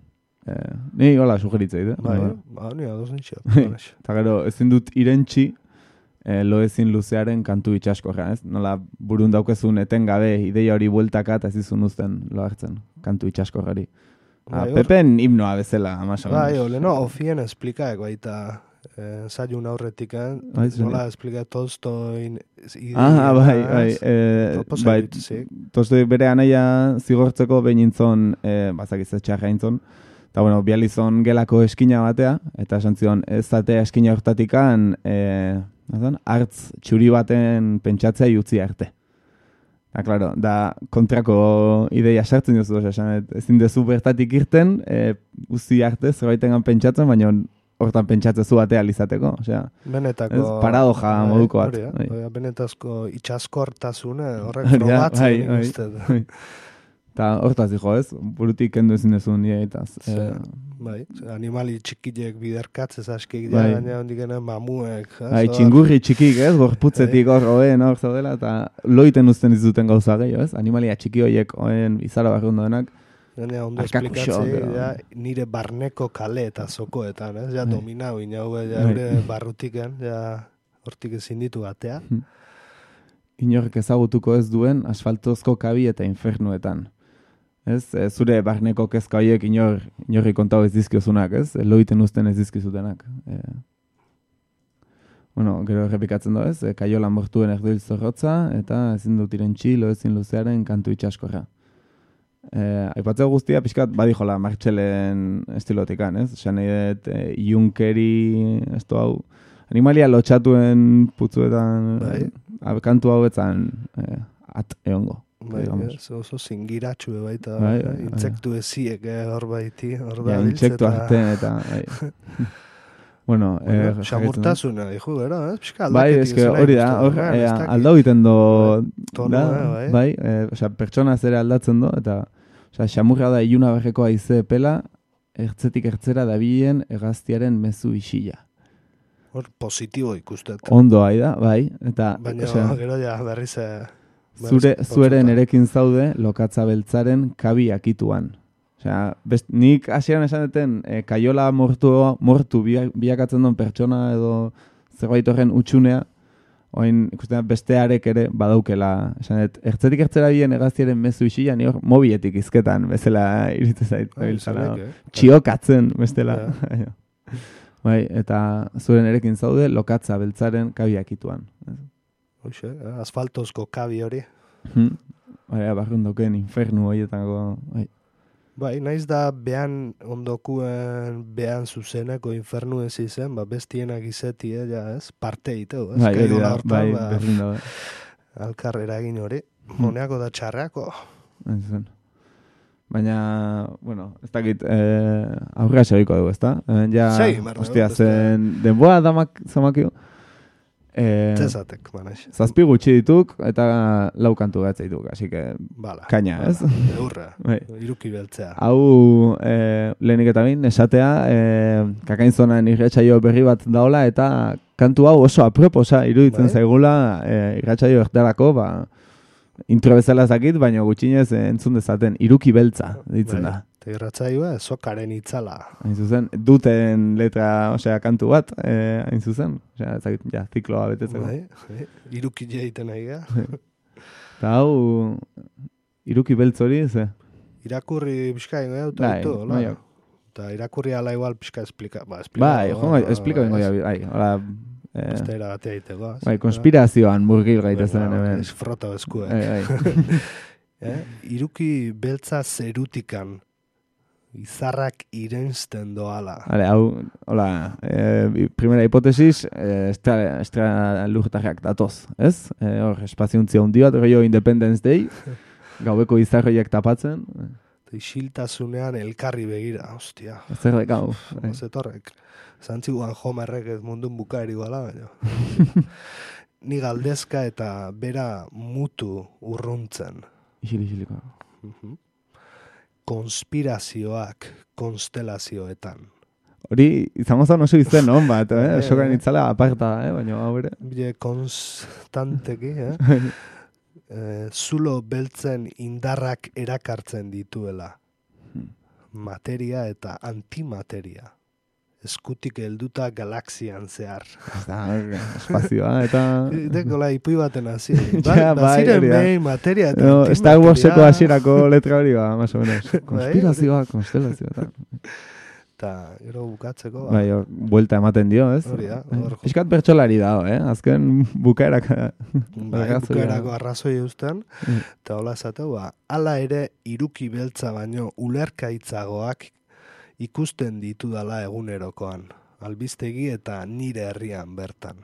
Ni hola sugeritzeit, Bai, ni ados nintxo. Eta gero, ezin dut irentxi lo ezin luzearen kantu itxaskorra, ez? Nola burun daukezun etengabe ideia hori bueltaka eta ez izun uzten lo hartzen kantu itxaskorrari. Pepen himnoa bezala, amaso. Bai, oleno, ofien esplikaek baita zaiun aurretik, nola esplika Tolstoin idea. Bai, Tolstoi bere anaia zigortzeko behin intzon, bazakizet txarra intzon, eta bueno, bializon gelako eskina batea, eta esan zion, ez zatea eskina hortatikan, hartz txuri baten pentsatzea jutzi arte. Da, claro, da kontrako ideia sartzen duzu, ezin dezu bertatik irten, guzti arte zerbaitengan pentsatzen, baina hortan pentsatzezu batea alizateko, osea, paradoja moduko bat. Benetazko itxaskortasune horrek probatzen uste. Eta hortaz dijo, ez? Burutik kendu ezin dezun dietaz. Bai, animali txikilek biderkatzez askik, gaina hondik mamuek. Bai, txingurri txikik, ez? Gorputzetik hor zaudela, eta loiten uzten izuten gauza gehiago, ez? Animalia txiki horiek oen izara barri ondoenak, Gane ondo esplikatzea, nire barneko kale eta zokoetan, ez? Ja dominau inau, ja barrutiken, ja hortik ezin ditu batea. Inork ezagutuko ez duen asfaltozko kabi eta infernuetan. Ez? Zure barneko kezka horiek inorri kontau ez dizkiozunak, ez? Loiten uzten ez dizkizutenak. Bueno, gero errepikatzen du, ez? Kaiola mortuen erdoil zorrotza, eta ezin dut irentxi, lo ezin luzearen kantu itxaskorra. Aipatzeko guztia, pixkat, badijola Martxelen estilotikan, ez? Esan nahi Junkeri, ez hau, animalia lotxatuen putzuetan, kantu hau etzan egongo. Bai, oso zingiratxue baita, intsektu eziek hor baiti, hor da biltz. Intsektu artean eta, bueno, xamurtasuna dihu, gero, pixka bai, eske hori da, aldau egiten do, bai, pertsona zere aldatzen do, eta xamurra da iluna barreko aize pela, ertzetik ertzera dabilen egaztiaren mezu isila. Hor positibo ikustet. Ondo da, bai, eta... Baina, gero ja, berriz... Zueren erekin zaude lokatza beltzaren kabi akituan. Osea, nik hasieran esan duten kaiola mortu biakatzen duen pertsona edo zerbait horren utxunea, oin ikusten bestearek ere badaukela, esan dut, ertzetik ertzera bien egaztiaren mezu isian, hor mobietik izketan, bezala iritzen zait, txiokatzen, bestela. Bai, eta zuren erekin zaude, lokatza beltzaren kabiakituan. Hoxe, asfaltozko kabi hori. Bai, barrun doken infernu horietako, bai. Bai, naiz da behan ondokuen behan zuzeneko infernu ez izen, bestienak izetie, ja ez, parte iteu, ez? Bai, berdin da, alkar eragin hori, moneako da txarrako. Baina, bueno, ez dakit, aurrera xabiko dugu, ez da? Ja, ostia, zen, denboa zamakio, Zezatek, manaiz. Zazpi gutxi dituk eta lau kantu gatza dituk, así que kaina, ez? Eurra, iruki beltzea. Hau, lehenik eta bin, esatea, kakainzonan irratsaio berri bat daola eta kantu hau oso aproposa iruditzen zaigula irratsaio erdarako, intro bezala zakit, baina gutxinez entzun dezaten, iruki beltza, ditzen da. Irratsaioa sokaren itzala. Hain zuzen, duten letra, osea, kantu bat, hain zuzen. Osea, zakit, ja, zikloa betetzeko. Iruki jeiten nahi ga. Eta hau, iruki beltz hori, ze? Irakurri pixka ingo jau, eta bai. Eta irakurri ala igual pixka esplika. Bai, esplika ingo jau, bai. Estera batea iteko. Bai, konspirazioan murgil gaitezen hemen. Frota bezkue. Iruki beltza zerutikan. Izarrak irensten doala. Hale, hau, hola, primera hipotesis, estra lurtarrak datoz, ez? Hor, espaziuntzia hundi bat, rollo Independence Day, gaubeko izarroiak tapatzen. Isiltasunean elkarri begira, hostia. Zer dekau. Zetorrek. Zantziguan Homerrek ez mundun bukaeri bala, baina. Ni galdezka eta bera mutu urruntzen. Isiliko. Konspirazioak konstelazioetan. Hori, izango zan oso izen, non bat, sokan itzala aparta, baina hau ere. Bide, konstanteki, zulo beltzen indarrak erakartzen dituela. Materia eta antimateria. Eskutik helduta galaxian zehar. Espazioa, eta... Dekola, ipui baten hasi. Baziren behin materia eta antimateria. Star Warseko hasierako letra hori ba, más o menos. Konspirazioa, konstelazioa. Eta, gero bukatzeko. Bai, buelta ematen dio, ez? Hori da. Piskat bertsolari dago, azken bukaerak... Bukaerako arrazoi eusten. Eta hola esateu, ala ere iruki beltza baino ulerkaitzagoak ikusten ditudala egunerokoan, albistegi eta nire herrian bertan.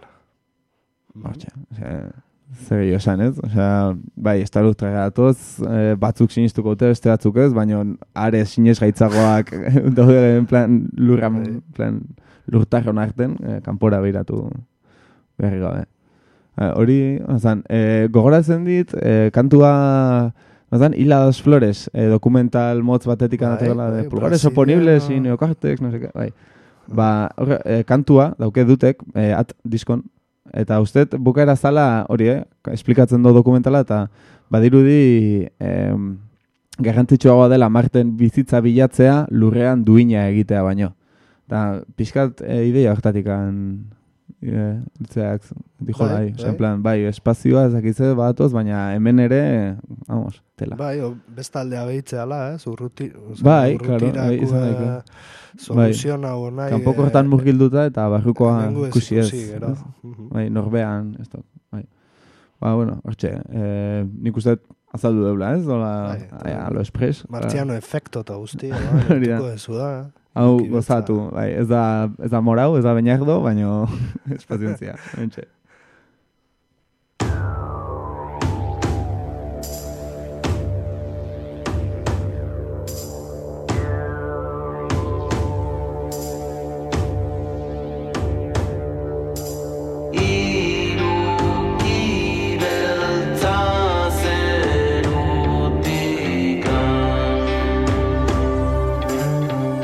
Zer gehiago esan, ez? Bai, Star Wars gatoz, batzuk sinistuko dute, beste batzuk ez, baina are sinez gaitzagoak daude en plan lurtarron arten, kanpora behiratu berri gabe. Hori, gogoratzen dit, kantua... Nazan, Hila dos Flores, dokumental motz batetik anatorela de pulgares oponibles y neocortex, no sé qué, bai. Kantua, dauke dutek, diskon, eta usted bukaera zala hori, esplikatzen du dokumentala, eta badirudi garrantzitsuagoa dela Marten bizitza bilatzea lurrean duina egitea baino. Eta pixkat ideia hortatikan... Itzeak, dijo nahi, en plan, bai, espazioa ezakitze batoz, baina hemen ere, vamos, tela. Bai, bestaldea behitzea ala, bai, claro, soluziona hau nahi. Kanpoko hortan murgilduta eta barrukoa ikusi ez. Bai, norbean, ez da. Bai, bueno, hortxe, nik uste azaldu deula, ez? Alo espres. Martziano efekto eta guzti, entuko dezu da. Hau, gozatu, bai, ez da morau, ez da beñardo, baina espazientzia, mentxe.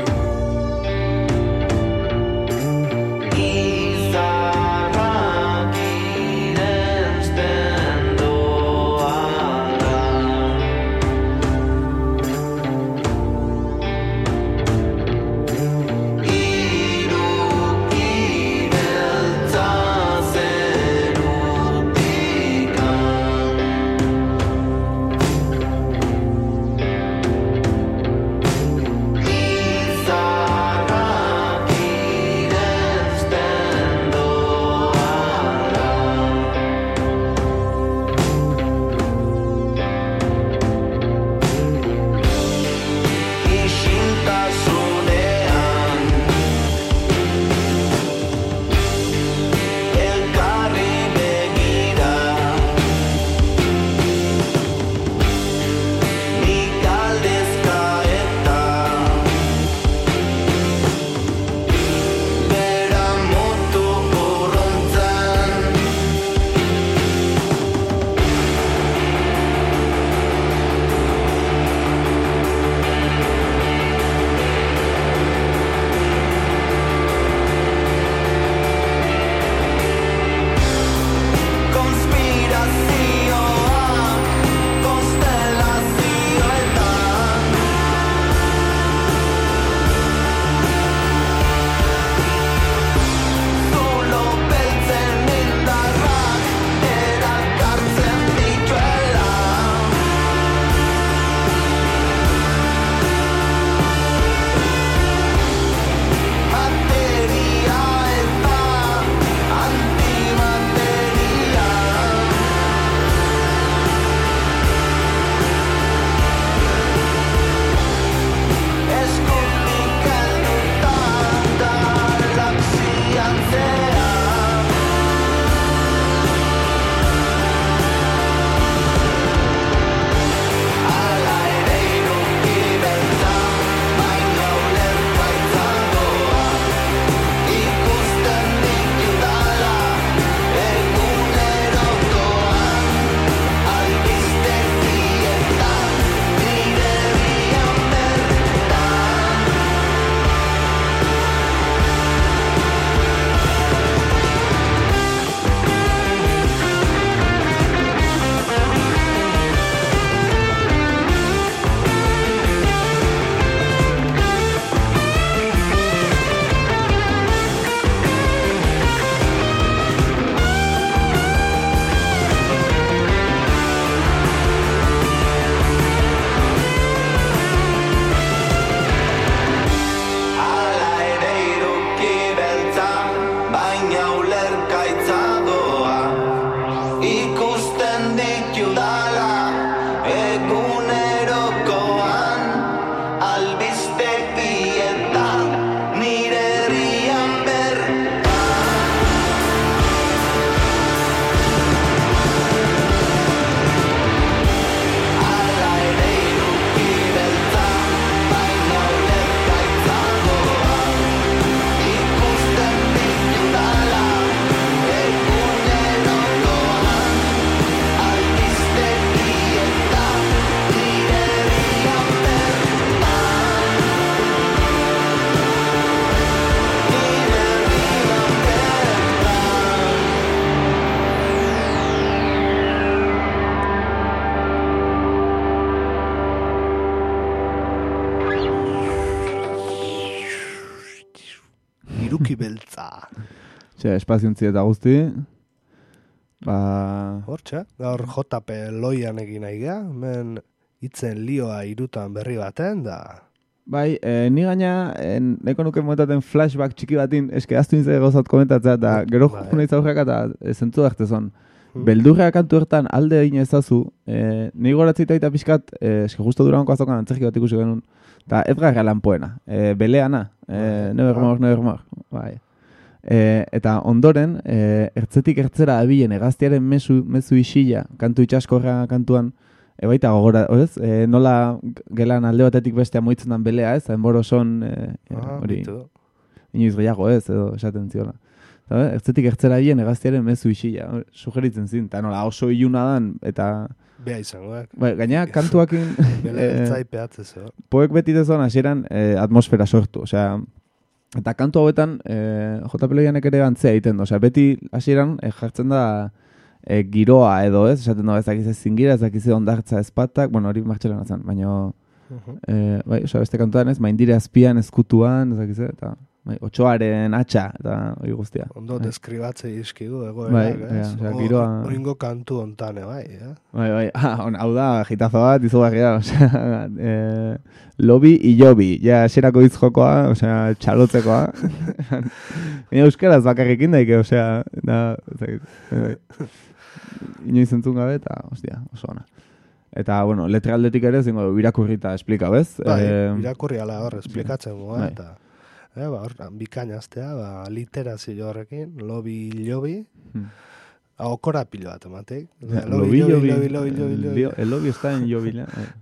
Izarrak eduki beltza. Espaziontzi eta guzti. Hortxe, gaur JP loian egin nahi gea, hemen itzen lioa irutan berri baten, da... Bai, ni gaina, neko nuke momentaten flashback txiki batin, eske aztu nintzen gozat komentatzea, eta gero jokun nahi zaurreak eta zentzu dahtezon. Beldurrea kantu hortan alde egin ezazu, ni goratzita eta pixkat, eske justo Durango azokan antzerki bat ikusi genuen, eta ez gara lan poena, beleana, nevermore, bai. Eta ondoren, ertzetik ertzera abilen egaztiaren mezu isila, kantu itxaskorra kantuan, baita gogora, nola gelan alde batetik bestea moitzen dan belea, ez? Enboro son, hori, inoiz gehiago ez, edo esaten ziola. Ertzetik ertzera bien egaztiaren mezu isila, sugeritzen zin, eta nola oso iluna dan, eta... Beha izango, gaina kantuakin... Bele ertzai pehatzez, poek beti dezon hasieran atmosfera sortu, osea... Eta kantu hauetan, JP-loianek ere antzea egiten, osea, beti hasieran jartzen da... giroa edo ez, esaten da ez dakize zingira, ez dakize ondartza ezpatak, bueno, hori martxelan atzan, baina bai, oza, beste kantuan ez, maindire azpian, eskutuan, ez dakize, eta bai, otxoaren atxa, eta hori guztia. Ondo deskribatzei iskidu, egoerak, bai, giroa... Oingo kantu ontane, bai, Bai, hau da, jitazo bat, izugarria, osea, lobi ilobi, ja, xerako hitz jokoa, osea, txalotzekoa. Baina euskaraz bakarrikin daike, osea, da, inoiz entzun gabe, eta, ostia, oso ona. Eta, bueno, letra aldetik ere, zingo, irakurri eta esplika, bez? Bai, irakurri ala hor, esplikatzen goa, eta, hor, bikainaztea, literazio horrekin, lobi, okora pilo bat, ematek. Lobi. El lobi está en Jovila.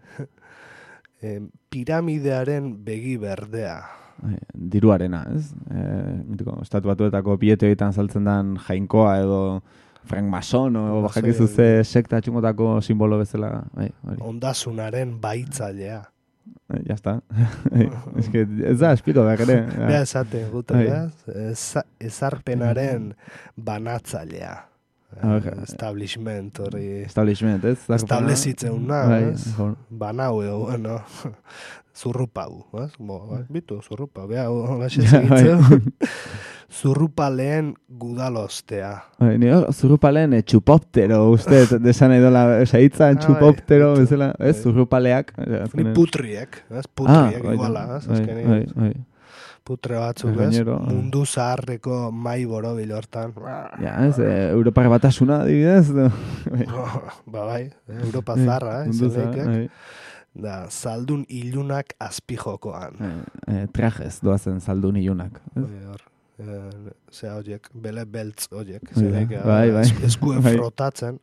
Piramidearen begi berdea. Diruarena, ez? Estatu batuetako pileteetan saltzen dan jainkoa edo Frank Mason o bajakizu ze sekta txungotako simbolo bezala. Ondasunaren baitzailea. Ya está. Es que ez da espiro da ere. Ja, esate, guta, ezarpenaren banatzailea. Establishment, hori... Establishment, ez? Establezitzen una, ez? Banau, bueno, zurrupau, ez? Bitu, zurrupau, beha, gaxez egitzeu. Zurrupaleen gudalostea. Zurrupaleen txupoptero, uste, desan nahi dola, hitzan txupoptero, bezala, ez? Zurrupaleak. Ni putriek, ez? Putriek iguala, ez? Putre batzuk, ez? Mundu zaharreko mai borobil hortan. Ja, ez? Europar batasuna, adibidez? Bai, Europa zaharra, ez? Da, zaldun ilunak azpijokoan. Trajez doazen zaldun ilunak. Zea horiek, bele beltz horiek. Bai. Eskuen frotatzen.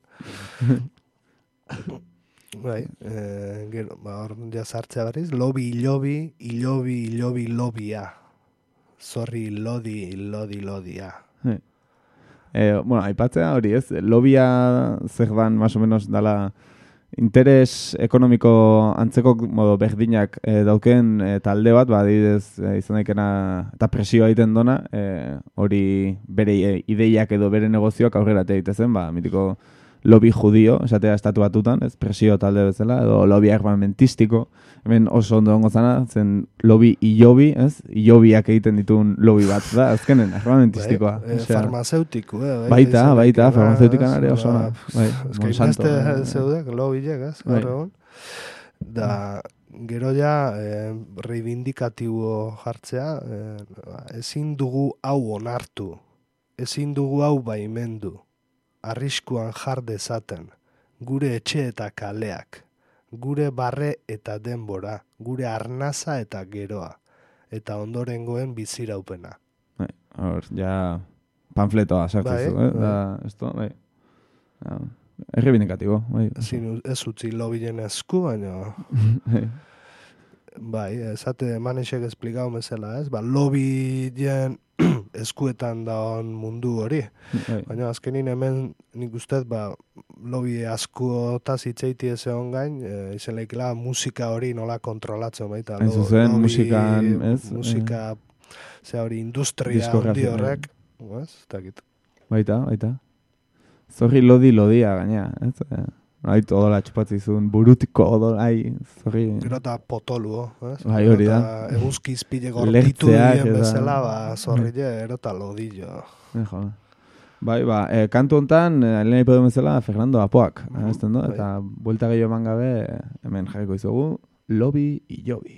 Bai, gero, hor sartzea berriz, lobi, lobia. Zorri, lodia. Bueno, aipatzea hori ez, lobia zer dan, más o menos, dala interes ekonomiko antzeko modo berdinak dauken talde bat, adibidez izan daikena eta presioa egiten dona, hori bere ideiak edo bere negozioak aurrera egitezen, mitiko lobby judio, esatea estatu batutan, ez presio talde bezala, edo lobby armamentistiko, hemen oso ondo ongo zana, zen lobby ilobi, ez? Ilobiak egiten dituen lobby bat, da, azkenen, armamentistikoa. Farmazeutiko, Baita, farmazeutikan ere oso ona. Monsanto. Zeudek, lobbyek, ez? Da, gero ja, reivindikatibo jartzea, ezin dugu hau onartu, ezin dugu hau baimendu. Arriskuan jar dezaten, gure etxe eta kaleak, gure barre eta denbora, gure arnaza eta geroa, eta ondorengoen biziraupena. Hor, ja, panfletoa sartzezu, bai. Errebindikatibo, bai. Ez utzi lobilen esku, baina... Bai, esate manexek esplikau bezala, ez? Lobilen eskuetan daun mundu hori. Baina azkenin hemen nik ustez, lobi askotaz hitzeiti ez egon gain, izen lehikela musika hori nola kontrolatzen baita. Ez zuzen, musikan, ez? Musika, hori industria handi horrek, ez? Baita. Zorri lodia gaina, ez? Aitu odola txupatzizun, burutiko odola, zorri. Gero eta potolu, Bai, hori da. Eguzkiz pile gorditu dien bezala, zorri gero eta lodillo. Bai, kantu hontan, lehen ipo duen bezala, Fernando Apoak, eta buelta gehiago eman gabe, hemen jarriko izugu, Lobi y Jobi.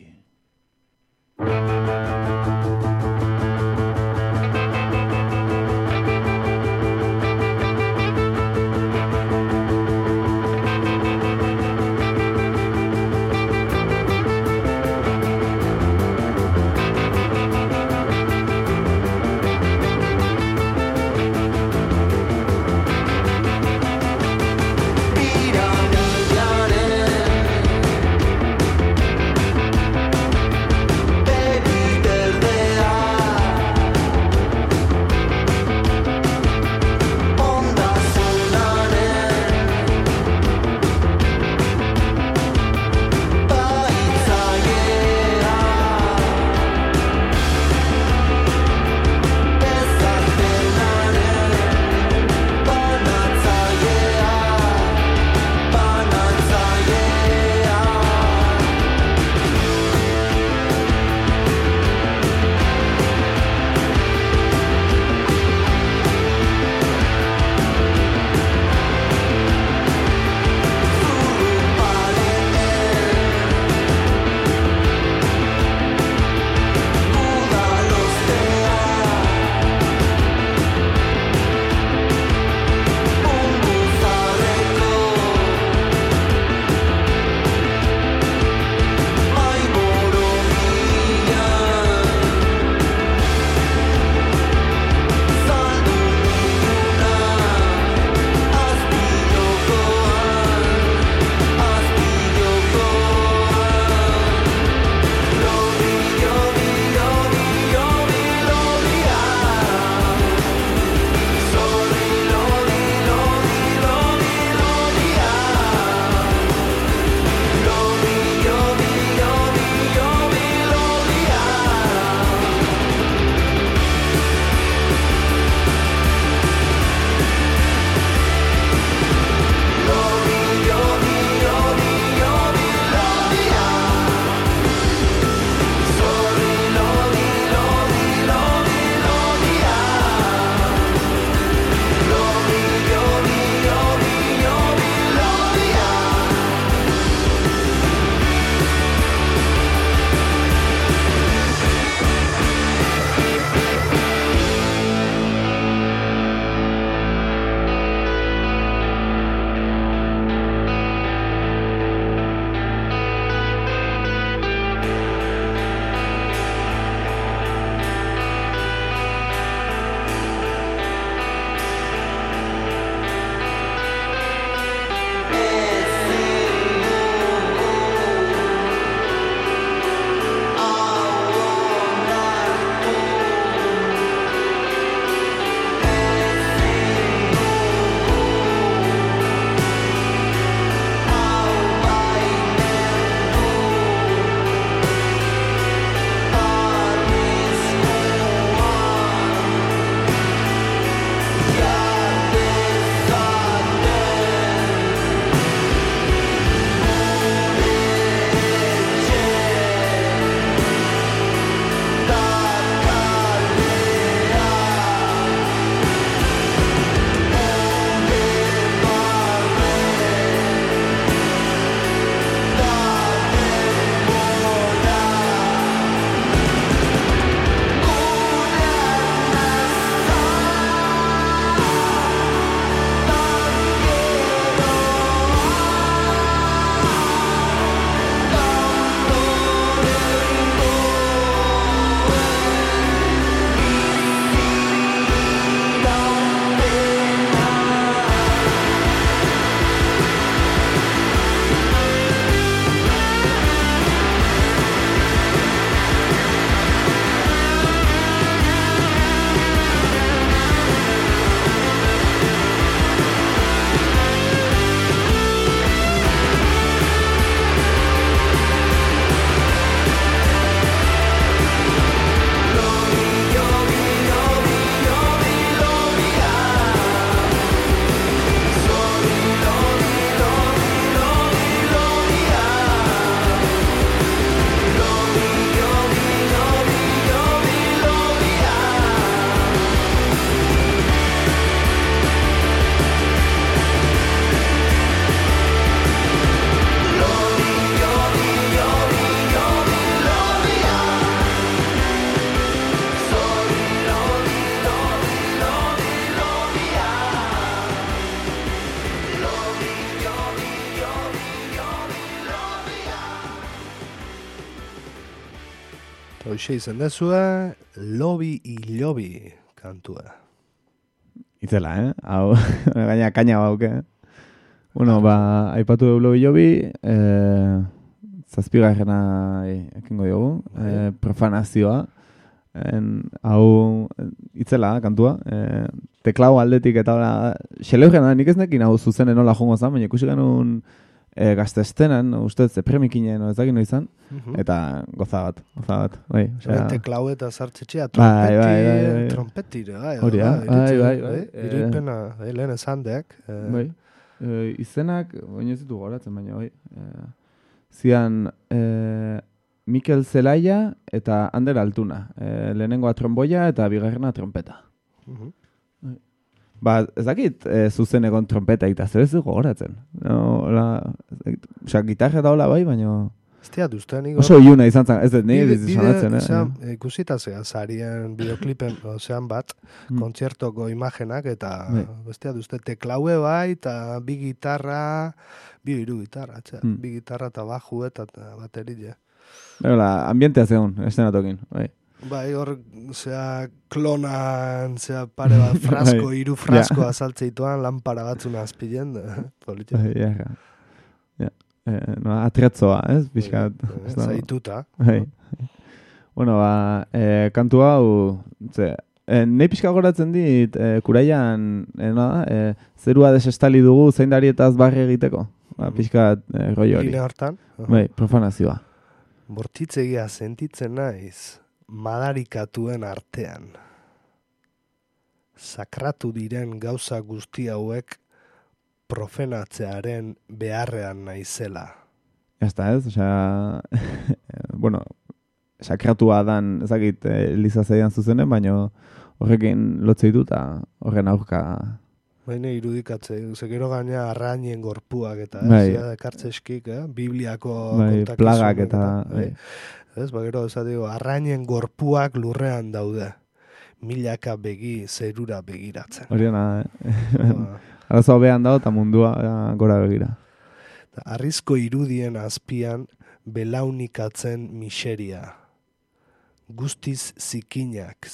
Baby, desde Hoxe izen dezue, Lobi Ilobi kantua. Itzela, hau, gaina kaina bauke. Bueno, aipatu dugu Lobi Ilobi, zazpigarrena ekingo diogu, profanazioa. Hau, itzela, kantua, teklau aldetik eta xeleugen da, nik ez nekin hau zuzenen nola jongo zan, baina ikusi genuen gaztestenan, ustez, premikinen, ez dakit izan, eta gozabat, bai. Teklau eta zartzetxea, trompetire, bai. Iripena, lehen esandeak. Bai, izenak, baina ez ditu goratzen, baina, bai. Zian, Mikel Zelaia eta Ander Altuna. Lehenengoa tromboia eta bigarrena trompeta. Ez dakit zuzen egon trompeta eta zer ez dugu goratzen. Gitarra daula bai, baina... Estia duzten, oso iuna izan zen, ez dut nahi izan. Ikusita zean, zarien bideoklipen ozean bat, kontzertoko imagenak, eta estia duzten teklaue bai, eta bi gitarra, bi gitarra eta baju eta bateria. Ambientea zegoen, estenatokin, bai. Bai, hor, klonan, pare bat frasko, hiru frasko azaltzeituan, lampara batzuna azpilen, politia. Atretzoa, ez? Piskat. Zaituta. Bueno, kantu hau, nahi pixka goratzen dit, kuraian, zerua desestali dugu zeindarietaz barri egiteko. Piskat, roi hori. Gine hortan? Bai, profanazioa. Bortitzegia sentitzen naiz, madarikatuen artean. Sakratu diren gauza guzti hauek profenatzearen beharrean naizela. Jazta ez, bueno, sakratua dan, ezakit, Eliza zeidan zuzenen, baina horrekin lotzei dut, horren aurka... Baina irudikatze, gero gaina arrainien gorpuak eta kartzeskik, Bibliako kontakizun. Plagak eta... Ez, gero arrainien gorpuak lurrean daude. Milaka begi zerura begiratzen. Horiena, arazo behan dago eta mundua gora begira. Arrizko irudien azpian belaunikatzen miseria. Guztiz zikinak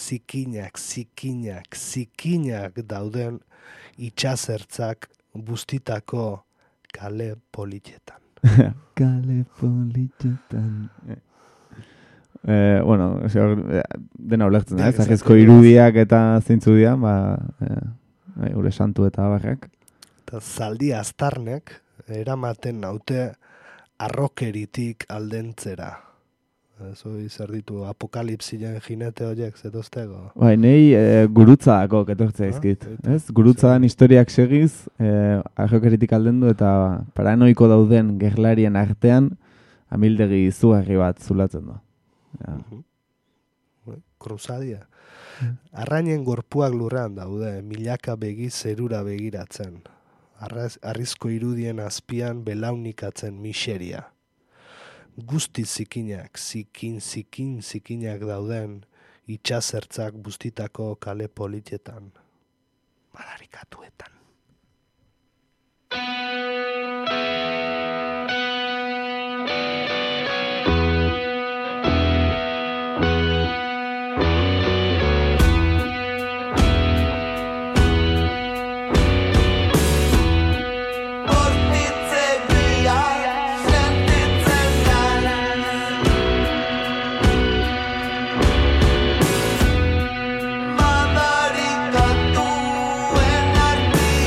dauden itxasertzak bustitako kale politxetan. Kale politxetan. Bueno, dena ulertzen da, arrizko irudiak eta zeintzu dian, gure santu eta barrak. Eta zaldi aztarnek eramaten naute arrokeritik aldentzera. Zoi zer ditu apokalipsien jinete horiek zetoztego. Bai, nahi gurutzadako ketortzea izkit. Gurutzadan historiak segiz, arrokeritik aldendu eta paranoiko dauden gerlarien artean amildegi izugarri bat zulatzen du. Kruzadia. Arrainen gorpuak lurrean daude, milaka begi zerura begiratzen. Arrizko irudien azpian belaunikatzen miseria. Guzti zikinak, zikinak dauden, itxasertzak bustitako kale politxetan. Madarikatuetan. Madarikatuen artean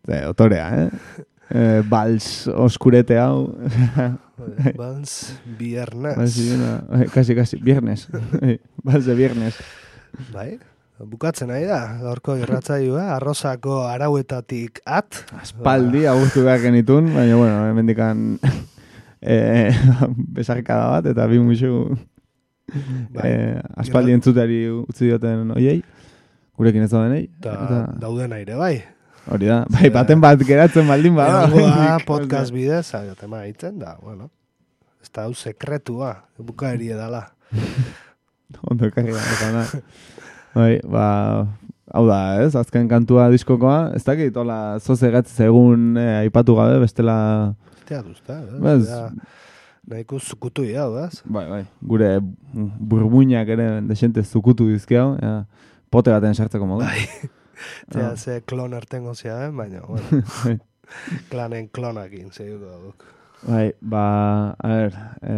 Otorea, Bals oskurete hau. Bals viernes. Kasi, viernes. Bals de viernes. Bai, bukatzen nahi da, gaurko irratzaioa, Arrosako arauetatik Aspaldi, agurtu behar genitun, baina, bueno, hemendikan besarkada bat, eta bi musu aspaldi entzuteari utzi dioten oiei, gurekin ez daudenei. Eta dauden aire, bai. Hori da, bai, baten bat geratzen baldin bada. Podcast bidez, tema egiten da, bueno. Ez da, hau sekretua, bukaeri edala. Ondo ekarri da. Bai, hau da, ez, azken kantua diskokoa, ez dakit, hola, zoze gatz egun aipatu gabe, bestela... Estea duzta, ez? Nahiko zukutu ia, ez? Bai, gure burbuinak ere desente zukutu dizkeo, pote baten sartzeko modu. Bai. Ze klon artengo zia, baina, bueno. Klanen klonakin, zehuko duk. Bai, a ver,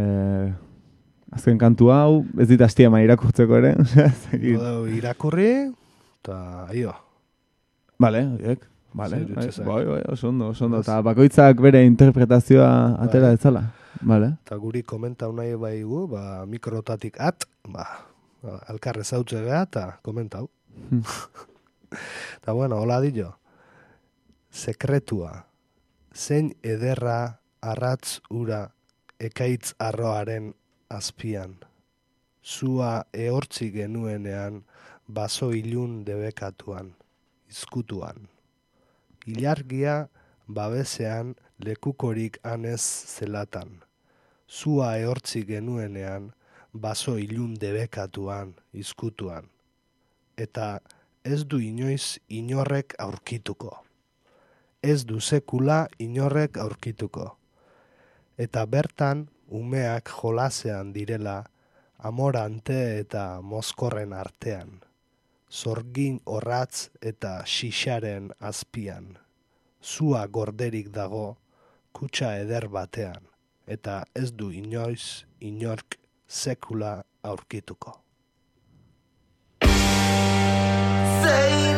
azken kantu hau, ez dit hastia ma irakurtzeko ere. Irakurri, eta aio. Vale, bai, oso ondo. Eta bakoitzak bere interpretazioa atera etzala. Vale. Eta guri komentau nahi baigu, mikrotatik alkarrez hautze geha, eta komentau. Eta bueno, hola dio. Sekretua. Zein ederra arratz ura ekaitz arroaren azpian. Zua ehortzi genuenean baso ilun debekatuan, izkutuan. Ilargia babesean lekukorik anez zelatan. Zua ehortzi genuenean baso ilun debekatuan, izkutuan. Eta ez du inoiz inorrek aurkituko. Ez du sekula inorrek aurkituko. Eta bertan umeak jolasean direla amorante eta mozkorren artean. Zorgin orratz eta xixaren azpian. Zua gorderik dago kutsa eder batean. Eta ez du inoiz inork sekula aurkituko. Zein